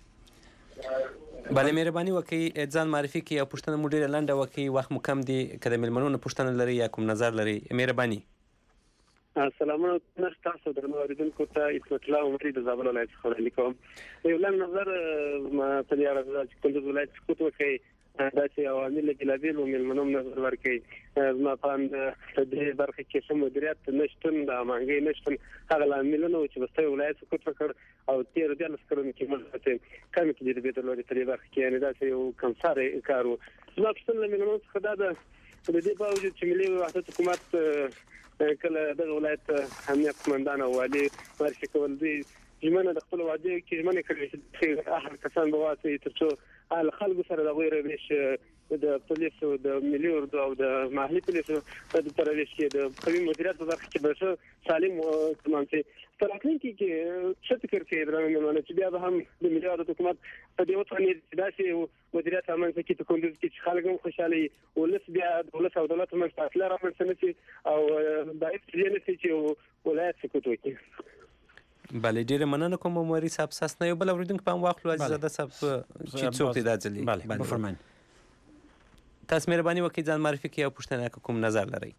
بله مهرباني وکړئ ځان معرفي کړئ او پوښتنه مو ډېره لنډه وکړئ، وخت مو کم دی. که د میلمنو نه پوښتنه لرئ یا کوم نظر لرئ مهرباني. سلامونه تاسو درنو اوریدونکو ته عصمت الله عمري د زابل ولایت څخه وړاندې کوم. یو لنډ نظر ما په دې اړه چې کندوز ولایت سقوط وکړي دا چې عوامل بېلابېل میلمنو نظر ورکړي. زما په اند په دې برخه کې ښه مدیریت نشتون، د امانګۍ نشتون هغه لاملونه وو چې بسته ولایت سقوط وکړ او تېر دیارلس کلونو کې موږ ته کمې تجربې درلودې په دې برخه کې، یعنې داسې یو کمساره کار و. زما پوښتنه له میلمنو څخه دا ده د دې باوجود چې ملي وحدت حکومت کله دغه ولایت امنیت قمندان او والي معرفي کول دوی ژمنه د خپل وعدې کې ژمنه کړې چې هغه کسان به واسي تر څو له خلکو سره د غوړې روش د پولیسو د ملي اردو او د محلي پولیسو د ترویج کې د قوي مدیریت په برخه کې به سالم تمام شي. په راتلونکي کې څه فکر کوي درنه چې بیا به هم د ملي وحدت حکومت په دې وطن داسې مدیریت رامنځته کړي په کندوز کې چې خلک هم خوشاله وي، ولس بیا ولس او دولت هم فاصله رامنځته نه شي او دا هیڅ نه شي چې ولایت سقوط وکړي. بله ډیره مننه کوم موري صاحب. ساس نه یو بل اوریدونکو په واخلو عزیزاده صاحب چې څوک دی دا ځلی. بله بفرمایئ. تاسو مهرباني وکړئ ځان معرفي کړئ او پوښتنه کوم نظر لرئ.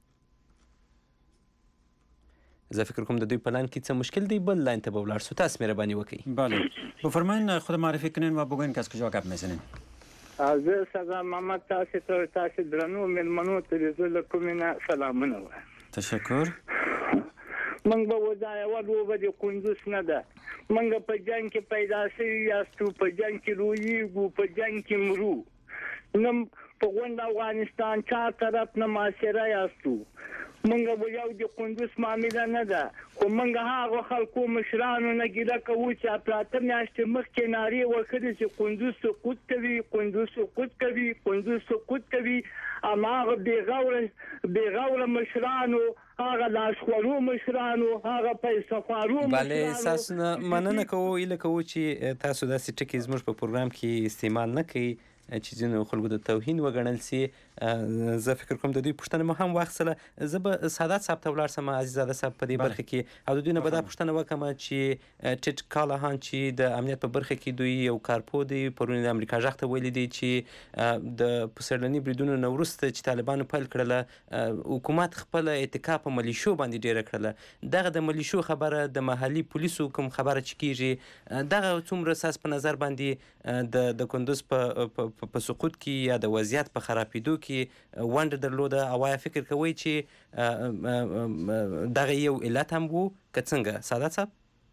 زه فکر کوم د دوی په لاین کې څه مشکل دی، بل لاین ته به ولاړ شو. تاسو مهرباني وکړئ. بله بفرمایئ خود معرفی کنین و بگوین که از کجا گپ میزنین. زه سلام محمد تاسو ته تاسو درنو میلمنو ته زه کوم نه سلامونه وایم. تشکر. منګ به وځای ورو به کندوز نه ده. منګ په جنگ کې پیدا شوي یاستو، په جنگ کې رویږو، په جنگ کې مرو. نم په غونډ افغانستان چا طرف نه معاشره یاستو. منګ به یو د کندوز معامله نه ده، خو منګ هغه خلکو مشرانو نه ګیله کوو چې اپراته میاشتې مخکې نارې وکړې چې کندوز سقوط کوي، کندوز سقوط کوي، کندوز سقوط کوي. هماغه بېغوره بېغوره مشرانو، هغه لاشخورو مشرانو، هغه پیسه خوارو مشرانو. بله تاسو نه مننه کوو، هیله کوو چې تاسو داسې ټکي زموږ په پروګرام کې استعمال نه کوئ چې ځینو خلکو د توهین وګڼل سي. زه فکر کوم د دوی پوښتنه مو هم واخیستله. زه به سعادت صاحب ته ولاړ شم عزیزاده صاحب په دې برخه کې او د دوی نه به دا پوښتنه وکړم چې ټیټ کالاهان چې د امنیت په برخه کې دوی یو کارپو دی پرون د امریکا غږ ته ویلي دی چې د پسرلني بریدونو نه وروسته چې طالبانو پیل کړله حکومت خپله اتکا په ملیشو باندې ډېره کړله. دغه د ملیشو خبره د محلي پولیسو کوم خبره چې کېږي دغه څومره ستاسو په نظر باندې د کندوز په په سقوط کې یا د وضعیت په خرابېدو کې ونډه درلوده او آیا فکر کوئ چې دغه یو علت هم و که څنګه سعادت صاحب؟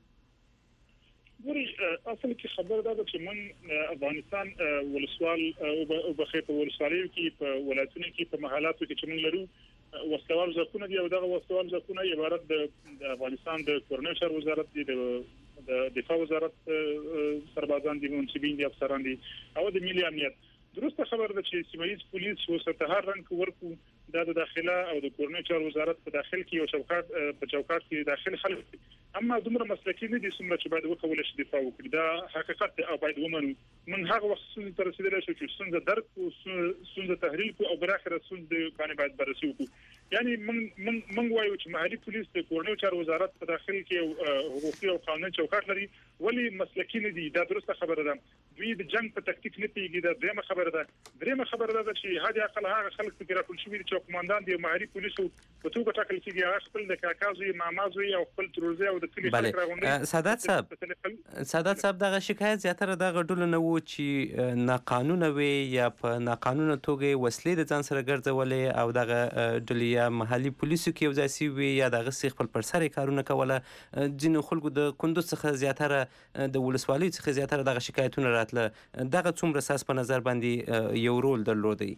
ګوري اصل کې خبر دا ده چې من افغانستان ولسوال او بخې په ولسوالیو کې په ولایتونو کې په محلاتو کې چې موږ لرو وسلوال ځواکونه دي او دغه وسلوال ځواکونه عبارت د افغانستان د کورنۍ شهر وزارت دي د دفاع وزارت سربازان دي منصبین دي افسران دي او د ملي امنیت. درسته خبر ده چې سیمایي پولیس وسته هر رنګ ورکو د داخله او د کورنۍ چارو وزارت په داخل کې یو چوکاټ په چوکاټ کې داخل خلک اما دومره مسلکي نه دي څومره چې باید وکول شي دفاع وکړي. دا حقیقت او باید ومنو. من هغه وخت څنګه تر رسیدل شو چې څنګه درک او څنګه تحلیل کو او براخره څنګه باندې باید بررسي وکړو. یعنی من من من وایو چې محلي پولیس د کورنۍ چارو وزارت په داخل کې حقوقي او قانوني چوکاټ لري ولی مسلکي نه دي. دا درسته خبره ده. دوی د جنگ په تکتیک نه پیږي. دا دغه خبره ده. درېمه خبره ده چې هادي عقل هغه خلک چې راټول شوي دي چې قوماندان دي محلي پولیسو په توګه ټاکل کېږي هغه خپل د کاکازوي مامازوي او خپل تروزي او د کلی خلک راغونډي. سعادت صاحب سعادت صاحب دغه شکایت زیاتره دغه ډول نه و چې ناقانونه وي یا په ناقانونه توګه وسلې د ځان سره ګرځولې او دغه ډلې یا محلي پولیسو کې یو ځای سوي یا دغه سي خپل پر سر کارونه کوله. ځینو خلکو د کندوز څخه زیاتره د ولسوالۍ څخه زیاتره دغه شکایتونه راتله. دغه څومره ساس په نظر باندې یو رول درلودی؟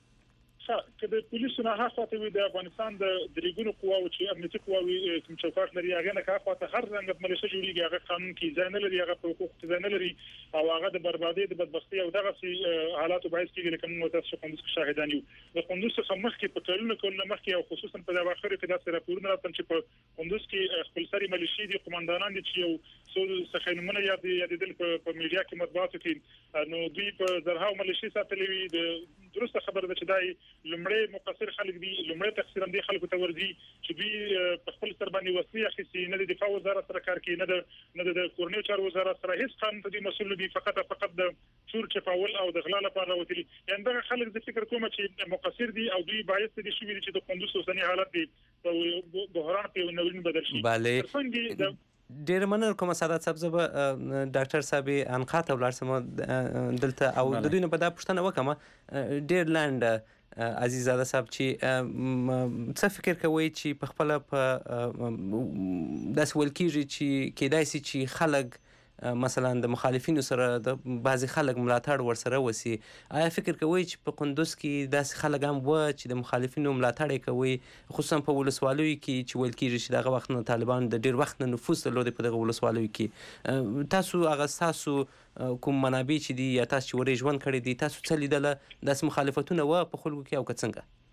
که د پولیسو نه هغه خواته وي د افغانستان د درېګونو قواو چې امنیتي قواوي کوم چوکاټ لري هغه نه کا خواته هر رنګ ملیشه جوړیږي هغه قانون کې ځای نه لري هغه په حقوق کې ځای نه لري او هغه د بربادي د بدبختی او دغه سي حالاتو باعث کېږي لکه موږ تاسو کوم څه شاهدان یو. د کندوز څخه مخکې په کلونو کلونو مخکې او خصوصا په د اواخر کې داسې راپورونه راځي چې په کندوز کې خپل سري ملیشي دي قوماندانان دي چې یو څو سخنمونه یاد یادېدل په میډیا کې مطبوعاتو کې نو دوی په زرهاو ملیشي ساتلې وي. د درسته خبره ده چې دای لمړی مقصر خلک دي لمړی تقصیر هم دي خلکو ته ورځي چې دوی په خپل سر باندې وسلې اخیستي نه د دفاع وزارت سره کار کوي نه د نه د کورنۍ چارو وزارت سره هیڅ قانون ته دي مسؤل دي فقط فقط د چور چپاول او د غلا لپاره وتلي. یعنې دا خلک د فکر کوم چې مقصر دي او دوی باعث دي شوي چې د کندوز اوسنی حالت دي په بحران په نورین بدل شي. بله ډیر مننه کوم سعادت صاحب. زه به ډاکټر صاحب انقا ته ولاړ سم دلته او د دوی نه په دا پوښتنه وکړم ډیر لاند عزیزاده صاحب چې څه فکر کوئ چې په خپله په داسې ویل کېږي چې کیدای سي چې خلک مثلا د مخالفینو سره د بعضې خلک ملاتړ ورسره وسي. آیا فکر کوئ چې په کندوز کې داسې خلک هم وه چې د مخالفینو ملاتړ یې کوئ خصوصا په ولسوالیو کې چې ویل کېږي چې دغه وخت نه طالبان د ډېر وخت نه نفوذ درلودی په دغه ولسوالیو کې؟ تاسو هغه ستاسو کوم منابع چې دي یا تاسو چې ورې ژوند کړی دي تاسو څه لیدله داسې مخالفتونه وه په خلکو کې او که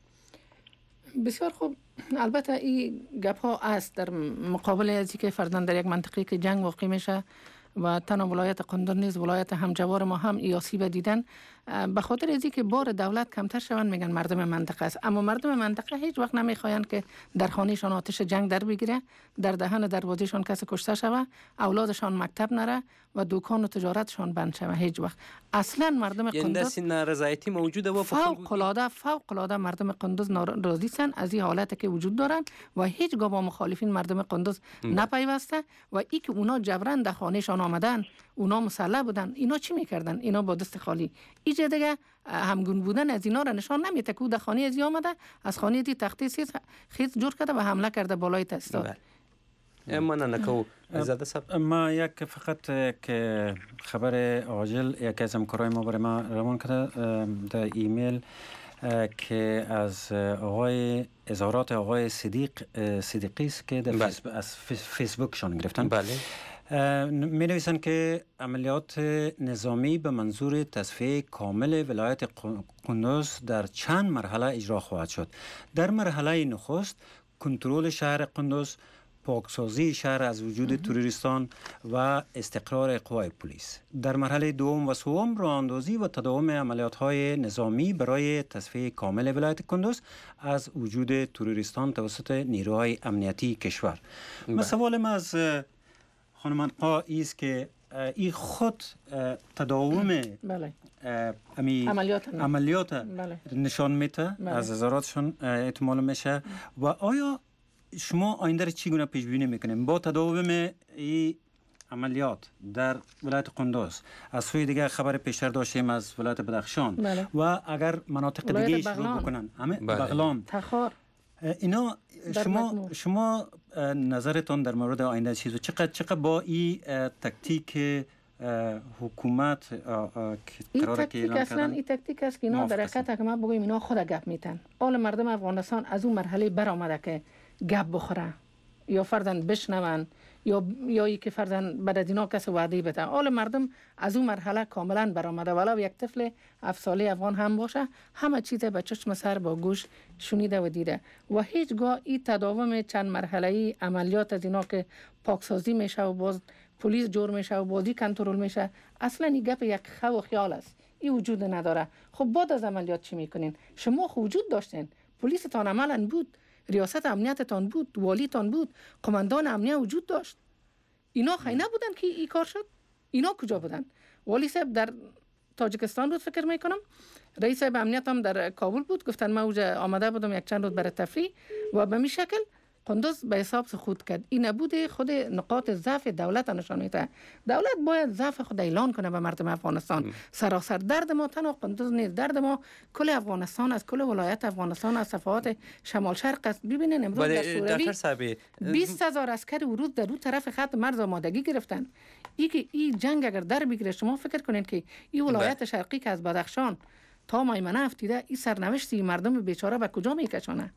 څنګه؟ بسیار خوب. البته این گپ ها است در مقابل از اینکه فرضاً در یک منطقه که جنگ واقع میشه و تنها ولایت قندوز نیز ولایت همجوار ما هم ای آسیب دیدن به خاطر از اینکه بار دولت کمتر شوند میگن مردم منطقه است. اما مردم منطقه هیچ وقت نمیخواین که در خانهشان آتش جنگ در بگیره در دهن دروازهشان کسی کشته شوه اولادشان مکتب نره و دکان و تجارتشان بند شوه. هیچ وقت اصلا مردم قندوز یعنی نارضایتی موجوده و فوق العاده فوق العاده مردم قندوز راضی هستند از این حالتی که وجود دارند و هیچ گاه با مخالفین مردم قندوز نپیوسته و ای که اونا جبران در خانهشان آمدن اونا مسلح بودن اینا چی میکردن؟ اینا با دست خالی ایجا دیگه همگون بودن از اینا را نشان نمیده که در خانه ازی آمده از خانه دی تختی سیز خیز جور کرده و حمله کرده بالای تستاد. مننه کو زاده صاحب. ما یک فقط که خبر عاجل یکی از همکارای ما برای ما روان کرده در ایمیل که از آقای اظهارات آقای صدیق صدیقی است که در فیسب... از فیسبوکشان گرفتن. بله. می نویسند که عملیات نظامی به منظور تصفیه کامل ولایت قندوز در چند مرحله اجرا خواهد شد. در مرحله نخست کنترل شهر قندوز، پاکسازی شهر از وجود تروریستان و استقرار قوای پلیس. در مرحله دوم و سوم راهاندازی و تداوم عملیات‌های نظامی برای تصفیه کامل ولایت قندوز از وجود تروریستان توسط نیروهای امنیتی کشور. و سوالم از خانم انقا است که این خود تداوم بله. امی عملیات, عملیات بله. نشان میده بله. از نظراتشون احتمال میشه و آیا شما آینده را چگونه پیش بینی میکنیم با تداوم این عملیات در ولایت قندوز، از سوی دیگه خبر پیشتر داشتیم از ولایت بدخشان بله. و اگر مناطق دیگه شروع بکنن همه بله. بغلان تخار اینا شما مجموع. شما نظرتون در مورد آینده چیزو چقدر چقدر با این تکتیک حکومت این تکتیک اصلا این تکتیک است که اینا در حقیقت که ما بگویم اینا خود گپ میتن. حال مردم افغانستان از اون مرحله بر آمده که گپ بخوره یا فردن بشنون یا یا ای که فردن بعد از اینا کس وعده بده. حال مردم از اون مرحله کاملا بر آمده، ولو یک طفل هفت ساله افغان هم باشه همه چیز به چشم سر با گوش شنیده و دیده و هیچگاه این تداوم چند مرحله‌ای عملیات از اینا که پاکسازی میشه و باز پلیس جور میشه و بازی کنترل میشه اصلا این گپ یک خو و خیال است، این وجود نداره. خب بعد از عملیات چی میکنین؟ شما خود وجود داشتین، پلیستان عملا بود، ریاست امنیتتان بود، والیتان بود، قماندان امنیت وجود داشت. اینا خیلی نبودن که این کار شد. اینا کجا بودن؟ والی صاحب در تاجیکستان بود فکر میکنم، رئیس صاحب امنیت هم در کابل بود، گفتن من اوجا آمده بودم یک چند روز برای تفریح و به می شکل قندوز به حساب سقوط کرد. این نبود خود نقاط ضعف دولت نشان میده. دولت باید ضعف خود اعلان کنه به مردم افغانستان. سراسر درد ما تنها قندوز نیست، درد ما کل افغانستان از کل ولایت افغانستان از صفحات شمال شرق است. ببینین امروز در سوریه بیست هزار عسکر ورود در دو طرف خط مرز آمادگی گرفتن. ای که این جنگ اگر در بگیره شما فکر کنین که این ولایت شرقی که از بدخشان تا میمنه افتیده این سرنوشتی مردم بیچاره به کجا میکشونه؟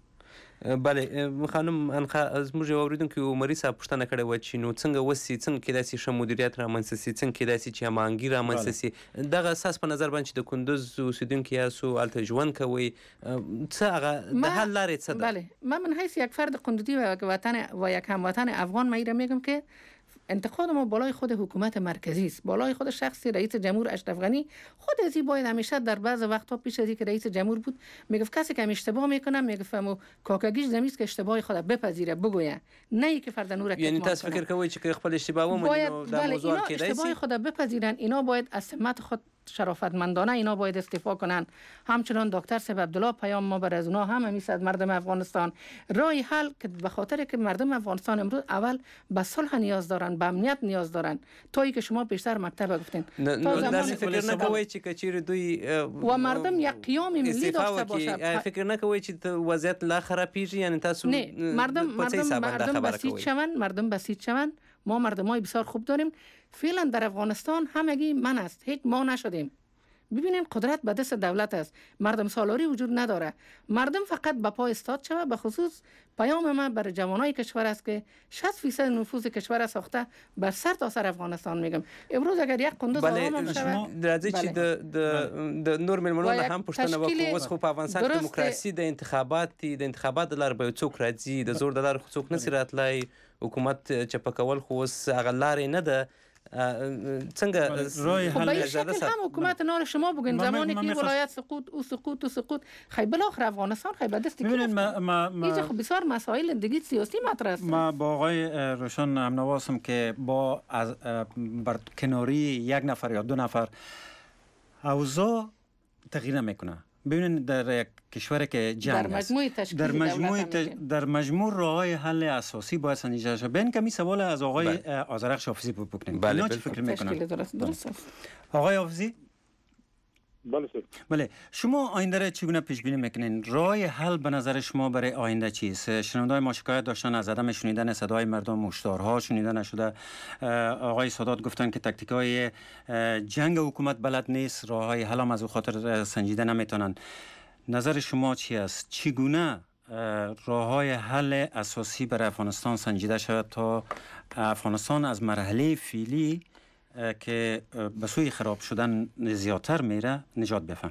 بله خانم انخه از موږ اوریدونکو کې عمري صاحب پوښتنه کړې وه چې نو څنګه وسي څنګه کېدای شي ښه مدیریت رامنځته سي څنګه کېدای سي چې هماهنګي رامنځته سي دغه اساس په نظر باندې چې د کندوز اوسیدونکي یاستو هلته ژوند کوئ څه هغه د حل لارې څه ده؟ بله من من حیث یک فرد قندوزی و وطن و یک هموطن افغان من میگم که انتقاد ما بالای خود حکومت مرکزی است، بالای خود شخص رئیس جمهور اشرف غنی. خود ازی باید همیشه در بعض وقتا پیش از اینکه رئیس جمهور بود میگفت کسی که اشتباه میکنه میگفت کاکاگیش زمیست که اشتباه خود بپذیره بگویه، نه اینکه فرد نور یعنی تاسو فکر کوئ چې خپل اشتباه ومني نو دا موضوع کېدای شي اشتباه خود بپذیرن. اینا باید از سمت خود شرافتمندانه اینا باید استعفا کنن. همچنان دکتر صاحب عبدالله پیام ما بر از اونا هم همیشه مردم افغانستان رای حل که به خاطر که مردم افغانستان امروز اول به صلح نیاز دارن، به امنیت نیاز دارن. تا ای که شما بیشتر مکتب گفتین تا زمانی فکر نکوئ چې کچیر دوی و مردم یک قیام ملی داشته باشه. فکر نکوئ چې وضعیت لا خرابیږي، یعنی تاسو نه مردم مردم مردم بسیج شون، مردم بسیج شون. ما مردمای بسیار خوب داریم. فعلا در افغانستان همگی من است، هیچ ما نشدیم. ببینین قدرت به دست دولت است، مردم سالاری وجود نداره. مردم فقط به پای استاد شود. به خصوص پیام ما بر جوانای کشور است که شصت فیصد نفوذ کشور ساخته بر سر تا سر افغانستان. میگم امروز اگر یک قندوز آرام شود درځي چې د د نور ملمنو نه هم پښتنه وکړو اوس خو په افغانستان کې دیموکراسي د انتخابات د انتخابات د لار به څوک راځي د زور د لار څوک نسی راتلای حکومت چپه کول خو اوس هغه لارې نه ده. څنګه خب به این شکل هم حکومت نار شما بگین زمانی که ولایت سقوط او سقوط و سقوط خیلی بالاخره افغانستان خیلی به دست گرفت. اینجا خب بسیار مسائل دیگه سیاسی مطرح است. ما با آقای روشن همنواسم که با از بر کناری یک نفر یا دو نفر اوضاع تغییر نمیکنه. ببینید در یک کشور که جنگ در مجموع تشکیل در مجموع تش... در مجموع راههای حل اساسی باید سنجیده شود. ببین کمی سوال از آقای آذرخش حافظی بکنیم. بله اینا چی فکر میکنن؟ درست درست. آقای حافظی؟ بله سر. بله شما آینده را چگونه پیش بینی میکنین؟ راه حل به نظر شما برای آینده چیست؟ شنوندای ما شکایت داشتن از عدم شنیدن صدای مردم، هشدارها شنیده نشده. آقای سادات گفتن که تاکتیکای جنگ حکومت بلد نیست، راههای حل هم از او خاطر سنجیده نمیتونن. نظر شما چی است؟ چگونه راههای حل اساسی برای افغانستان سنجیده شود تا افغانستان از مرحله فعلی که به سوی خراب شدن زیادتر میره نجات بفهم؟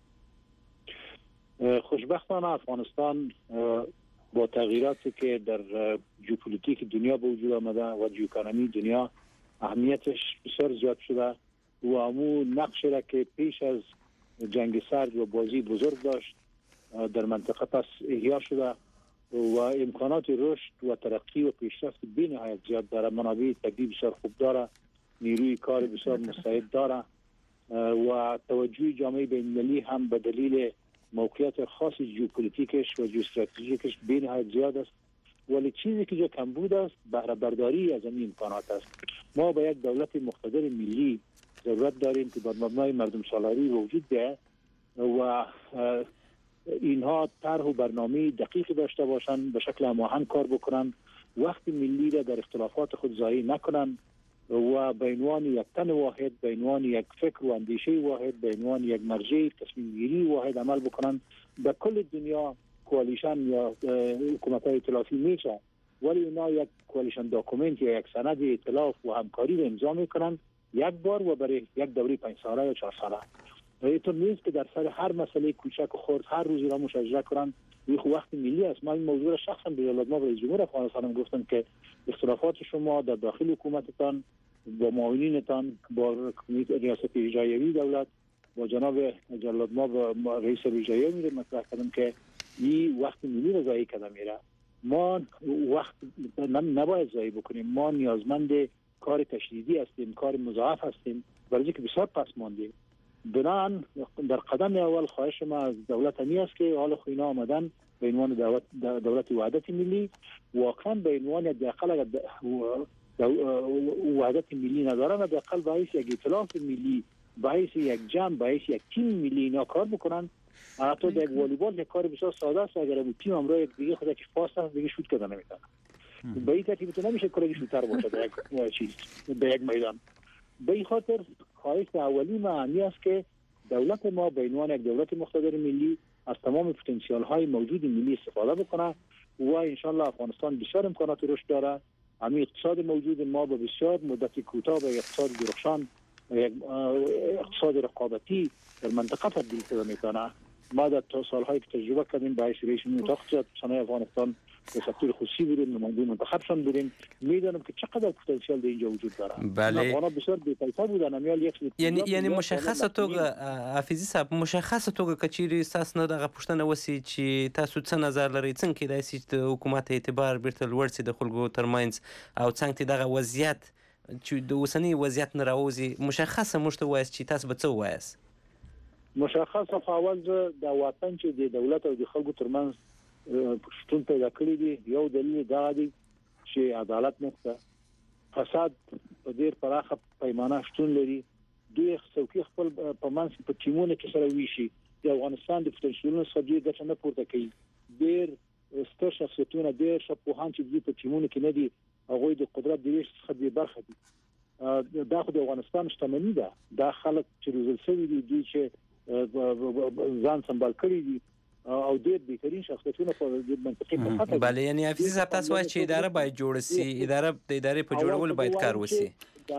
خوشبختانه افغانستان با تغییراتی که در ژئوپلیتیک دنیا به وجود آمده و ژئواکونومی دنیا اهمیتش بسیار زیاد شده و امو نقش را که پیش از جنگ سرد و بازی بزرگ داشت در منطقه پس احیا شده و امکانات رشد و ترقی و پیشرفت بی‌نهایت زیاد داره. منابع طبیعی بسیار خوب داره، نیروی کار بسیار مستعد داره و توجه جامعه بین‌المللی هم به دلیل موقعیت خاص ژئوپلیتیکش و ژئواستراتژیکش بی‌نهایت زیاد است ولی چیزی که جا کمبود است بهره برداری از این امکانات است. ما با یک دولت مقتدر ملی ضرورت داریم که بر مبنای مردم سالاری وجود ده و اینها طرح و برنامه دقیق داشته باشند، به شکل هماهنگ کار بکنند، وقت ملی را در اختلافات خود ضایع نکنند و به عنوان یک تن واحد، به عنوان یک فکر و اندیشه واحد، به عنوان یک مرجع تصمیم گیری واحد عمل بکنند. در کل دنیا کوالیشن یا حکومت‌های ائتلافی میشه، ولی اینا یک کوالیشن داکومنت یا یک سند ائتلاف و همکاری را امضا میکنند یک بار و برای یک دوره پنج ساله یا چهار ساله. اینطور نیست که در سر هر مسئله کوچک و خرد هر روزی را مشاجره کنند. این خو وقت ملی است. من این موضوع را شخصا به جلاد ما رئیس جمهور افغانستان گفتم که اختلافات شما در داخل حکومتتان با معاونینتان، با ریاست اجرایی دولت، با جناب جلاد ما و رئیس اجرایی میره مطرح کردم که این وقت ملی را ضایع کرده میره. ما وقت نباید ضایع بکنیم. ما نیازمند کار تشدیدی هستیم، کار مضاعف هستیم، برای که بسیار پس ماندیم. بنان در قدم اول خواهش ما از دولت همی است که حال خوینا آمدن به عنوان دولت, دولت وحدت ملی، واقعا به عنوان حداقل اگر وحدت ملی ندارن، حداقل باعث یک ائتلاف ملی، باعث یک جمع، باعث یک تیم ملی اینا کار بکنن. حتی در والیبال یک کار بسیار ساده است، اگر اون تیم امروز یک دیگه خود یک پاس است دیگه شوت کردن نمیتونه. به این ترتیب تو نمیشه کاری شوتر باشه در یک چیز به یک میدان. به این خاطر خواهش اولی معنی است که دولت ما به عنوان یک دولت مقتدر ملی از تمام پتانسیل های موجود ملی استفاده بکنه و ان شاء الله افغانستان بسیار امکانات رشد داره. همین اقتصاد موجود ما به بسیار مدت کوتاه به اقتصاد درخشان، یک اقتصاد رقابتی در منطقه تبدیل شده میتونه. ما در سالهایی که تجربه کردیم باعث رئیس جمهور صنایع افغانستان به سکتور خصوصی بودیم، نماینده منتخبشان بودیم، میدانم که چقدر پتانسیل در اینجا وجود داره. بله. افغان‌ها بسیار بی‌پایتر بودن. امیال یک یعنی یعنی مشخصه توګه حافظي صاحب مشخصه توګه کچيري تاسو نه دغه پښتنه وسی چې تاسو څه نظر لرئ څنګه کېدای شي چې د حکومت اعتبار بیرته لوړ شي د خلکو ترمنځ او څنګه دغه وضعیت چې د اوسنی وضعیت نه راوځي مشخصه موږ ته وایي چې تاسو به څه وایاست؟ مشخصه په اول د وطن چې د دولت او د خلکو ترمنځ شتون پیدا کړی دی، یو دلیل دا دی چې عدالت نشته، فساد په ډیر پراخه پیمانه شتون لري. دوی څوکۍ خپل په منځ په ټیمونو کې سره ویشي، د افغانستان د پوتنشیلونو څخه دوی ګټه نه پورته کوي. ډیر ستر شخصیتونه، ډیر شپوهان چې دوی په ټیمونو کې نه دي، هغوی د قدرت د ویش څخه بې برخه دي. دا خو د افغانستان شتمني ده. دا خلک چې روزل شوي دي، دوی چې ځان سمبال کړي دي او ډېر بهترین شخصیتونه په منطقې په خاطر. بله، یعنی حافظي صاحب تاسو وایي چې اداره باید جوړه سي، اداره د ادارې په جوړولو باید کار وشي.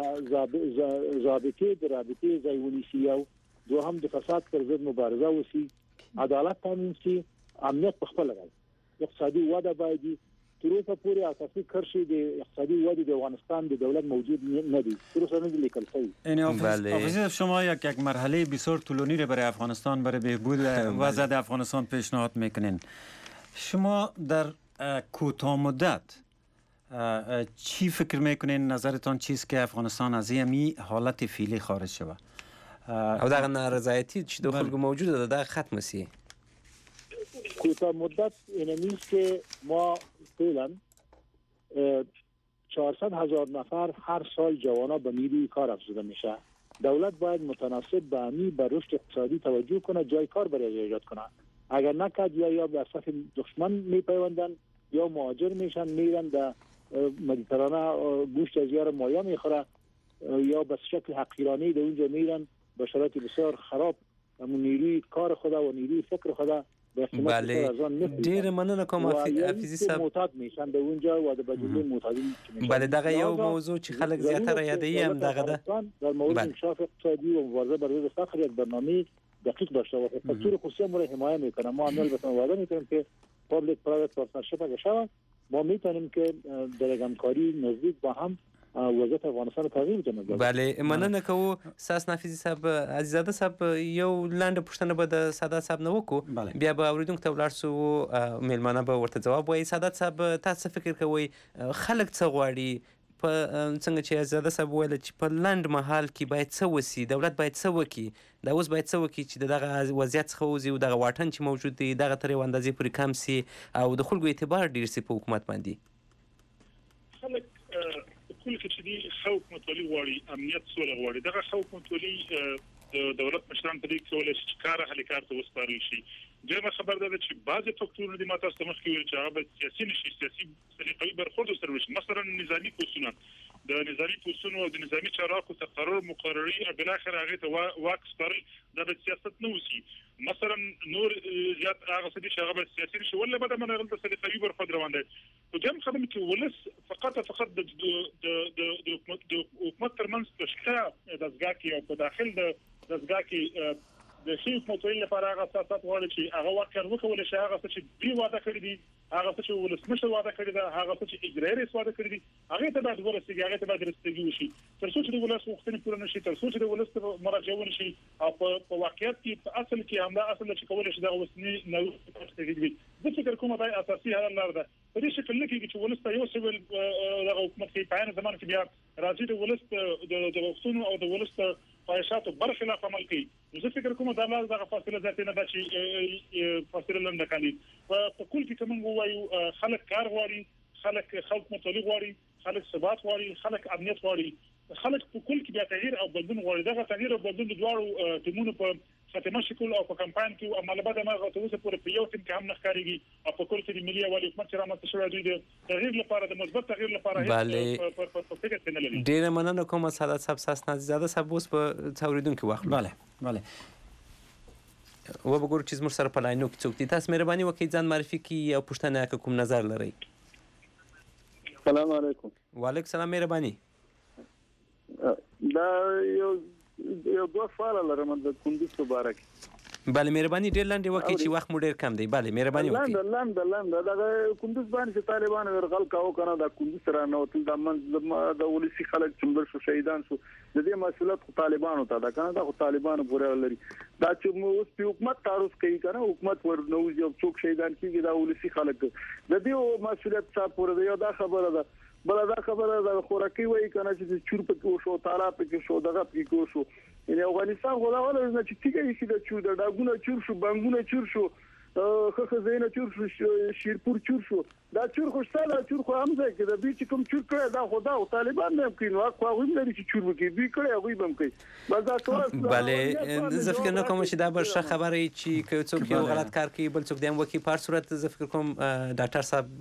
ضابطې د رابطې ځای ونیسي، یو دوهم د فساد پر ضد مبارزه وشي، عدالت تامین شي، امنیت په خپله راځي، اقتصادي وده باید تر اوسه پورې اساسي کرښې د اقتصادی ودې د افغانستان د دولت موجود نه دي. تر اوسه نه لیکل شوی. یعنی حافظ شما یک یک مرحله بسیار طولانی را برای افغانستان، برای بهبود وضع افغانستان پیشنهاد میکنین. شما در کوتاه مدت چی فکر میکنین؟ نظرتان چیست که افغانستان از این حالت فعلی خارج شود او دغه نارضایتی چې د خلکو موجوده ده دا ختم شي؟ کوتاه مدت اینمی است که ما فعلا چهارصد هزار نفر هر سال جوانا به نیروی کار افزوده میشه. دولت باید متناسب به همی به رشد اقتصادی توجه کنه، جای کار برای ایجاد کنه. اگر نکرد یا یا به صف دشمن میپیوندن یا مهاجر میشن، میرن در مدیترانه گوشت از یار مایا میخوره یا به شکل حقیرانه در اونجا میرن با شرایط بسیار خراب همون نیروی کار خدا و نیروی فکر خدا. بله، ډیر مننه کوم حافظي صاحب. معتاد میشن به اونجا و د بدیل معتادین. بله، دغه یو موضوع چې خلک زیاتره یادوي هم دغه ده. در مورد انکشاف اقتصادی و مبارزه بر ضد فقر یک برنامه دقیق داشته باشه. سکتور خصوصی ما را حمایه میکنه. ما عمل بتون وعده میکنیم که پابلیک پرایوت پارتنرشیپ اگه شود ما میتونیم که در همکاری نزدیک با هم وضعیت افغانستان رو تغییر بدیم. بله، مننه کوو. ساس حافظي صاحب، عزیزاده صاحب، یو لاندې پوښتنه به د سادات صاحب نه وکړو، بیا به اوریدونکو ته ولاړ شو، میلمانه به ورته ځواب وایي. سادات صاحب، تاسو فکر کوئ خلک څه غواړي په څنګه چې عزیزاده صاحب وویل چې په لنډ مهال کې باید څه وسي، دولت باید څه وکړي، دا اوس باید څه وکړي چې د دغه وضعیت څخه ووځي او دغه واټن چې موجود دی دغه تر یوې اندازې پورې کم سي او د خلکو اعتبار ډېر سي په حکومت باندې. خلک په کل کې چې دي ښه حکومتولي غواړي، امنیت سوله غواړي. دغه ښه حکومتولي د دولت مشران په دې کولای شي چې کار اهل کار ته وسپارل شي. دغه خبر ده چې بعضي فاکتورونه د ماته استمخ کوي چې هغه سیاسي نشي، سیاسي طریقې برخورد سره وشي. مثلا نظامی پوسونه د نظامی پوسونو او د نظامی چارواکو تقرر مقرري او بل اخر هغه ته واک سپارل د سیاست نه وسی. مثلا نور زیات هغه څه چې هغه سیاسي نشي ولا بده من غلطه طریقې برخورد روان دي. په دې خدمت کې ولس فقط فقط د د د حکومت ترمنځ تشکیل د ځګاکي او په داخل د ځګاکي د شي حکومتولي لپاره هغه اساسات غواړي چې هغه واقع وکول شي، هغه څه چې دی واده کړی دي، هغه څه چې ولسمشر واده کړی دی، هغه څه چې اجرایي رئیس واده کړی دی، هغه ته باید ورسیږي، هغه ته باید رسیدګي وشي. تر څو چې د ولس غوښتنې پوره نشي، تر څو چې د ولس مراجعه ونشي او په واقعیت کې په اصل کې همدا اصل چې کول شي د اوسنی نو ترتیب د فکر کومه د اساسي حل لار ده. په دې شکل کې چې ولس ته یو څه د حکومت کې په عین زمان کې بیا راځي د ولس د غوښتنو او د ولس خواهشاتو برخلاف عمل کوي. زه فکر کوم دا لار دغه فاصله ذاتي نه ده چې فاصله لنډه کړي. په کل کې کوم وایو خلک کار غواړي، خلک خلک متولي غواړي، خلک ثبات غواړي، خلک امنیت غواړي، خلک په کل کې بیا تغییر او بدلون غواړي. دغه تغییر او بدلون د دواړو ټیمونو په خاتمه شکل او په کمپاین کې عمل بعد ما غوښتل اوسه پورې په یو ټیم کې هم نخکاریږي او په کل کې د ملي او حکومت سره مت شوی دی د تغییر لپاره د مثبت تغییر لپاره هیڅ په فکر کې نه لري. ډیره مننه کوم سعادت صاحب ساس نازیزاده صاحب اوس په څوریدونکو وخت. بله بله و بګور چې زموږ سره په لاینو کې څوک دي. تاسو مهرباني وکړئ ځان معرفي کړئ او پوښتنه کوم نظر لرئ. السلام علیکم. وعلیکم السلام. مهرباني. دا یو یو دوه سوال لرم د کندوز په اړه کې. بله مهرباني ډېر لاندې وکړئ چې وخت مو ډېر کم دی. بله مهرباني وکړئ. لاندې لاندې لاندې دا کندوز باندې چې طالبان ورغل کاوه کنه دا کندوز سره نو تل د من د ولسی خلک چې مړ شو شهیدان شو د دې مسؤلیت خو طالبانو ته ده کنه، دا خو طالبانو پورې لري. دا چې مو اوس په حکومت تعرض کوي کنه، حکومت ورنو یو څوک شهیدان کیږي دا ولسی خلک د دې مسؤلیت څخه پورې دی. دا خبره ده. بل دا خبره ده خوراکي وایي کنه چې چور په شو تعالی په شو دغه په شو یعنی افغانستان خدا ولا چې ټیګه شي د چور د داګونه چور شو، بنګونه چور شو، خخه زینه چور شو، شیرپور چور شو. دا چور خوشاله چور خو هم ځای کې د دې چې کوم چور کړی دا خدا او طالبان نه کوي نو خو هغه لري چې چور وکړي دوی کړی هغه هم کوي. بس دا ټول بله زه فکر نه کوم چې دا به ښه خبره چې که څوک یو غلط کار کوي بل څوک دې هم وکړي. په هر صورت زه فکر کوم ډاکټر صاحب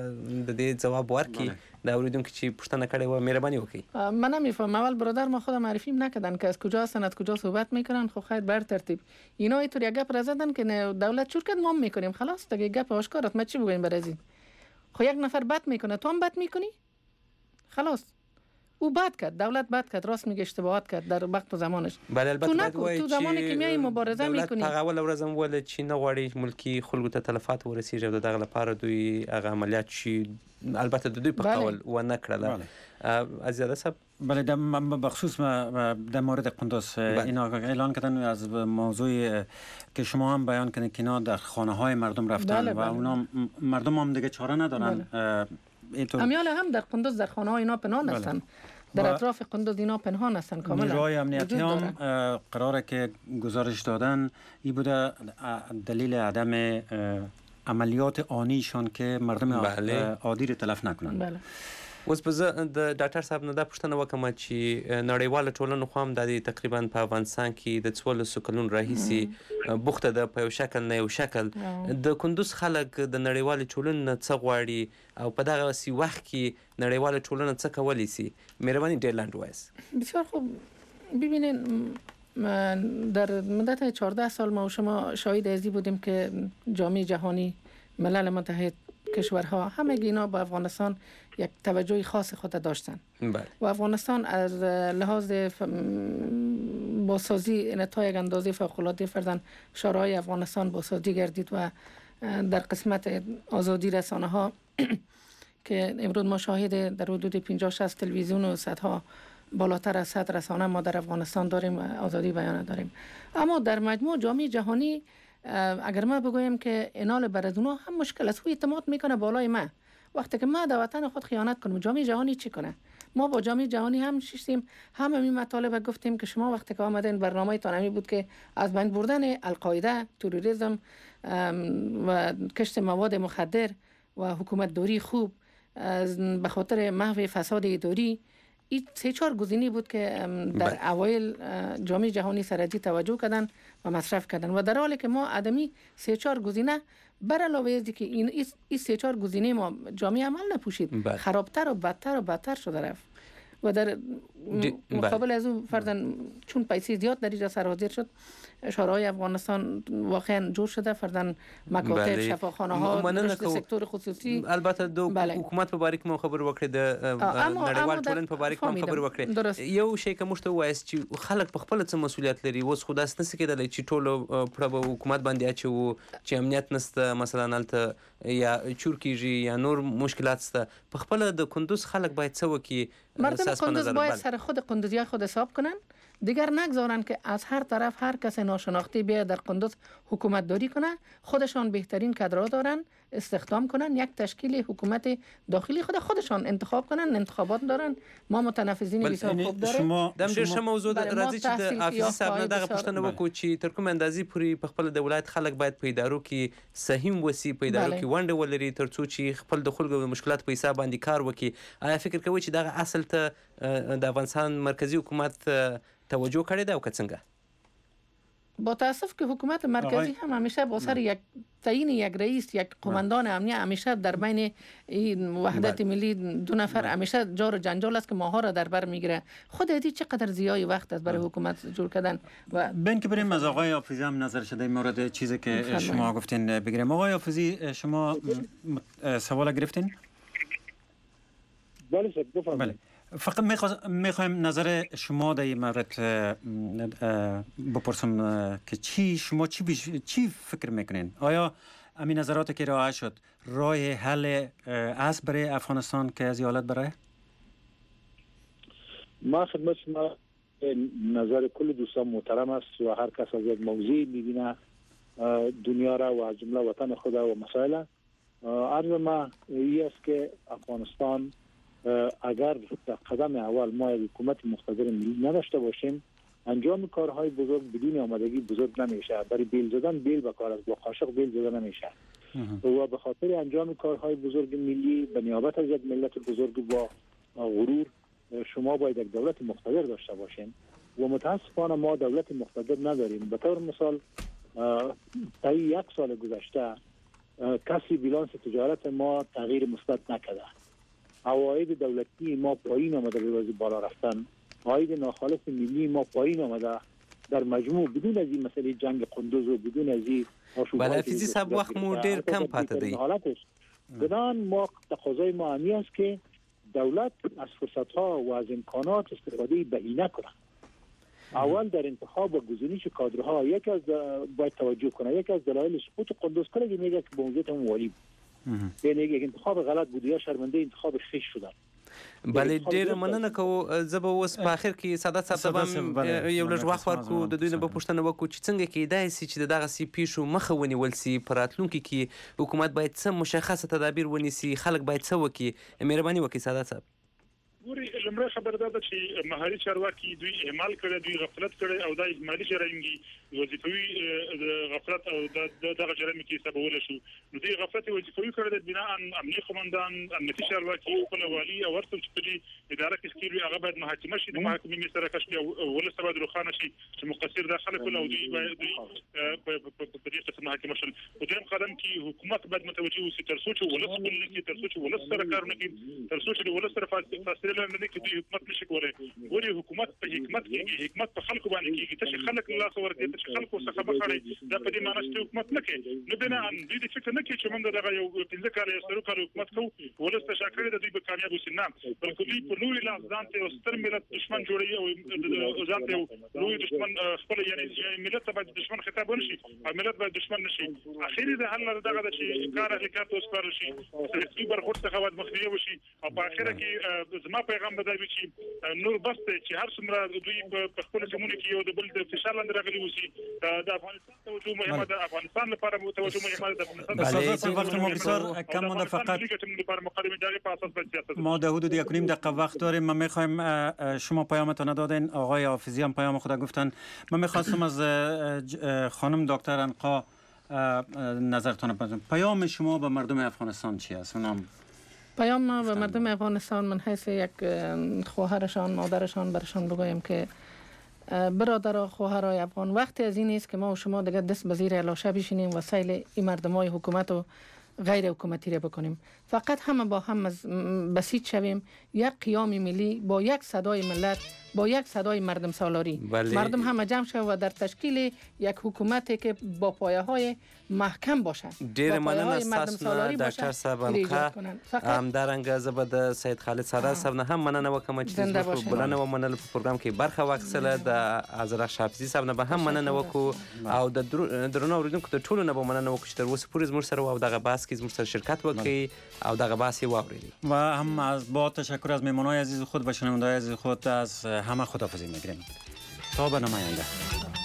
د دې جواب ورکړي. در اوریدونکو که چی پشتانه کرده و مهربانی وکړئ. من نمیفهم. اول برادر ما خودم معرفیم نکردن که از کجا هستن، از کجا صحبت میکنن. خب خیر بر ترتیب اینا اینطور یک گپ را زدن که دولت چور کرد ما هم میکنیم. خلاص دیگه گپ آشکارت. ما چی بگویم برای این؟ خب یک نفر بد میکنه تو هم بد میکنی؟ خلاص او بد کرد، دولت بد کرد، راست میگه اشتباهات کرد در وقت و زمانش. بله البته باید وایي تو زمانی که میای مبارزه میکنی دولت هغه ول ورځم ول چې نه غواړي ملکی خلکو ته تلفات ورسیږي او دغه لپاره دوی هغه عملیات شي. البته د دوی په قول و نه کړل. عزیزاده صاحب بله در بخصوص در مورد قندوز اینا اعلان کردن از موضوع که شما هم بیان کنید که اینا در خانه های مردم رفتن بله بله. و اونا مردم هم دیگه چاره ندارن. بله. امیال هم در قندوز در خانه های اینا پنهان هستن. در اطراف قندوز اینا پنهان هستن کاملا. نیروهای امنیتی هم قراره که گزارش دادن ای بوده دلیل عدم عملیات آنیشان که مردم بله. عادی رو تلف نکنن. بله. اوس په زه د ډاکټر صاحب نه دا پوښتنه وکړم چې نړیواله ټولنه خو هم د تقریبا په افغانستان کې د څوارلسو کلونو راهیسې بوخته ده په یو شکل نه یو شکل. د کندوز خلک د نړیوالې ټولنې نه څه غواړي او په دغسې وخت کې نړیواله ټولنه څه کولی سي؟ مهرباني ډېر لنډ ووایاست. بسیار خوب. ببینین در مدت چهارده سال ما و شما شاهد ازی بودیم که جامعه جهانی، ملل متحد، کشورها همه اینا با افغانستان یک توجه خاص خود داشتن. بله. و افغانستان از لحاظ بازسازی تا یک اندازه فوق‌العاده فرزن شورای افغانستان بازسازی گردید و در قسمت آزادی رسانه ها که امروز ما شاهد در حدود پنجاه شصت تلویزیون و صدها بالاتر از صد رسانه ما در افغانستان داریم و آزادی بیان داریم. اما در مجموع جامعه جهانی اگر ما بگویم که اینال بر از اونا هم مشکل است، او اعتماد میکنه بالای ما و وقتی که ما در وطن خود خیانت کنیم جامعه جهانی چی کنه؟ ما با جامعه جهانی هم شیشتیم، هم همین مطالب گفتیم که شما وقتی که آمدین برنامه تان بود که از بین بردن القاعده، تروریسم و کشت مواد مخدر و حکومت دوری خوب به خاطر محو فساد اداری، این سه چهار گزینه بود که در اوایل جامعه جهانی سرجی توجه کردن و مصرف کردن و در حالی که ما آدمی سه چهار گزینه بر علاوه از که این این سه چهار گزینه ما جامعه عمل نپوشید، خرابتر و بدتر و بدتر شده رفت و در مقابل از اون فرضاً چون پیسه زیاد در اینجا سرحاضر شد، شورای افغانستان واقعا جور شده، فرضاً مکاتب، شفاخانه ها، رشد سکتور خصوصی. البته دو حکومت په باره کې مو خبر وکړه، د نړیوال ټولنې په باره کې مو خبر وکړه. یو شی که موږ ته ووایاست چې خلک په خپله څه مسؤلیت لري، اوس خو داسې نشي کېدلی چې ټولو پړه به حکومت باندې اچوو چې امنیت نشته، مثلا هلته یا چور کېږي یا نور مشکلات شته. په خپله د کندوز خلک باید څه وکړي؟ مردم کندوز باید سر خود کندوزی خود حساب کنن، دیگر نگذارن که از هر طرف هر کس ناشناخته بیاد در کندوز حکومت داری کنه. خودشان بهترین کادرها دارن، استخدام کنن، یک تشکیل حکومت داخلی خود خودشان انتخاب کنن، انتخابات دارن. ما متنفذین بسیار خوب داریم. دم ډیر ښه موضوع راځي چې د حافظي صاحب نه دغه پوښتنه وکړو چې تر کوم اندازې پورې په خپل د ولایت خلک باید په ادارو کې سهیم وسی، په ادارو کې ونډه ولري تر څو چې خپل د خلکو د مشکلات په حساب باندې کار وکړي. آیا فکر کوئ چې دغه اصل ته د افغانستان مرکزی حکومت توجه کړې ده او که څنګه؟ با تاسف که حکومت مرکزی هم همیشه با سر یک تعیین یک رئیس، یک قماندان امنیه، همیشه در بین این وحدت ملی دو نفر همیشه جار و جنجال است که ماها را در بر میگیره. خود ادی چقدر زیای وقت است برای حکومت جور کردن. و بین که بریم از آقای حافظی هم نظر شده مورد چیزی که شما گفتین بگیریم. آقای حافظی شما سوال گرفتین؟ بله سر بفرمایید. فقط میخوایم نظر شما در این مورد بپرسم که چی شما چی بیش چی فکر میکنین؟ آیا همین نظراتی که راه شد راه حل است برای افغانستان که از این حالت برای؟ ما خدمت شما نظر کل دوستان محترم است و هر کس از یک موضوعی میبینه دنیا را و از جمله وطن خود و مسائل. عرض ما این است که افغانستان اگر در قدم اول ما حکومت مقتدر ملی نداشته باشیم، انجام کارهای بزرگ بدون آمادگی بزرگ نمیشه. برای بیل زدن بیل به کار است، با قاشق بیل زدن نمیشه. و به خاطر انجام کارهای بزرگ ملی به نیابت از یک ملت بزرگ با غرور شما باید یک دولت مقتدر داشته باشیم و متاسفانه ما دولت مقتدر نداریم. به طور مثال تا یک سال گذشته کسی بیلانس تجارت ما تغییر مثبت نکرده. عواید دولتی ما پایین آمده به واسه بالا رفتن، عواید ناخالص ملی ما پایین آمده. در مجموع بدون از این مسئله جنگ قندوز و بدون از این بله حافظی صاحب وقت مو ډیر کم پاتې دی. بدان ما تقاضای ما همین است که دولت از فرصت ها و از امکانات استفاده بهینه کنه. اول در انتخاب و گزینش کادرها یک از باید توجه کنه. یک از دلایل سقوط قندوز کلی میگه که به موضوع هم والی یعنی یک انتخاب غلط بود یا شرمنده انتخاب خیش شدن. بله ډیره مننه کوو. زه به اوس په اخر کې سعادت صاحب ته به یو لږ وخت ورکړو، د دوی نه به پوښتنه وکړو چې څنګه کیدای شي چې د دغسې پیښو مخه ونیول سي. په راتلونکي کې حکومت باید څه مشخصه تدابیر ونیسي، خلک باید څه وکړي؟ مهرباني وکړئ سعادت صاحب. ګوري لمړی خبره دا ده چې مهاري چارواکي دوی اعمال کړی، دوی غفلت کړی او دا اجمالي جرایم دي، وظیفوي غفلت او دغه جرایم کې سببول شو. نو دوی غفلت وظیفوي کړی د بنا امنیتي قومندان، امنیتي چارواکي، خپل والي او ورته چې په اداره کې سکیل وي هغه باید محاکمه شي، د محاکمې سره کشف او ولس باید روښانه شي چې مقصر دا خلک او دوی باید په دې څه محاکمه شول. په دې قدم کې حکومت باید متوجه وي تر څو چې ولس خپل کې تر څو چې ولس سره کار نه کوي، تر څو چې ولس سره فاصله نه کې دوی حکومت نشي کولای. ګوري حکومت په حکمت کې حکمت په خلکو باندې کېږي. ته خلک له لاسه ورکړي، ته خلکو څخه بخړي، دا په دې معنی چې حکومت نه کوي. نو بنا ان دوی د فکر نه کوي چې موږ دغه یو پنځه کال یا سلو کال حکومت کوو، ولس ته شاکړي د دوی به کامیاب وسي نه، بلکې دوی په لوی لاس ځان ته یو ستر ملت دشمن جوړوي او ځان ته یو لوی دشمن خپل یعنی ملت ته باید دشمن خطاب ونشي او ملت باید دشمن نشي. اخیری د حل دغه د چې کار حرکت اوس کار شي، سیاسي برخورد څخه باید مخنیوي وشي او په اخره کې زما زما پیغام به دا وي چې نور بس ته چې هر څومره دوی په خپل سیمونو کې یو د بل د فشار لاندې راغلي اوسي د افغانستان توجه مهمه ده افغانستان لپاره توجه مهمه ده افغانستان وقت ما بسیار کم مونده فقط ما در حدود یک نیم دقیقه وقت داریم. ما میخوایم شما پیامتون دادین، آقای حافظی هم پیام خود گفتن. من میخواستم از خانم دکتر عنقا نظرتون بدونم. پیام شما به مردم افغانستان چی است؟ اونم پیام ما به مردم افغانستان من حیث یک خواهرشان مادرشان برشان بگویم که برادر خواهرای افغان وقتی از این است که ما و شما دیگه دست به زیر الاشه بشینیم و سیل این مردمای حکومت و غیر حکومتی را بکنیم. فقط همه با هم بسیج شویم، یک قیام ملی با یک صدای ملت، با یک صدای مردم سالاری. بله. مردم همه جمع شوند و در تشکیل یک حکومتی که با پایه های محکم باشد. ډیر مننه استاسو ډاکټر صاحب هم دارنګ زه د سید خالد سادات صاحب نه هم مننه وکم چې زموږ په بلنه ومنل په پروګرام کې برخه واخیستله. د حضرت حافظي صاحب نه به هم مننه وکړو او د درنو اوریدونکو ته ټولو نه به مننه وکړو چې تر اوسه پورې زموږ سره او دغه بحث کې زموږ سره شرکت وکړي او دغه بحث یې واورېدي. و هم از با تشکر از مهمانای عزیز خود و شنونده‌های عزیز خود از همه خداحافظی می‌گیریم تا برنامه آینده.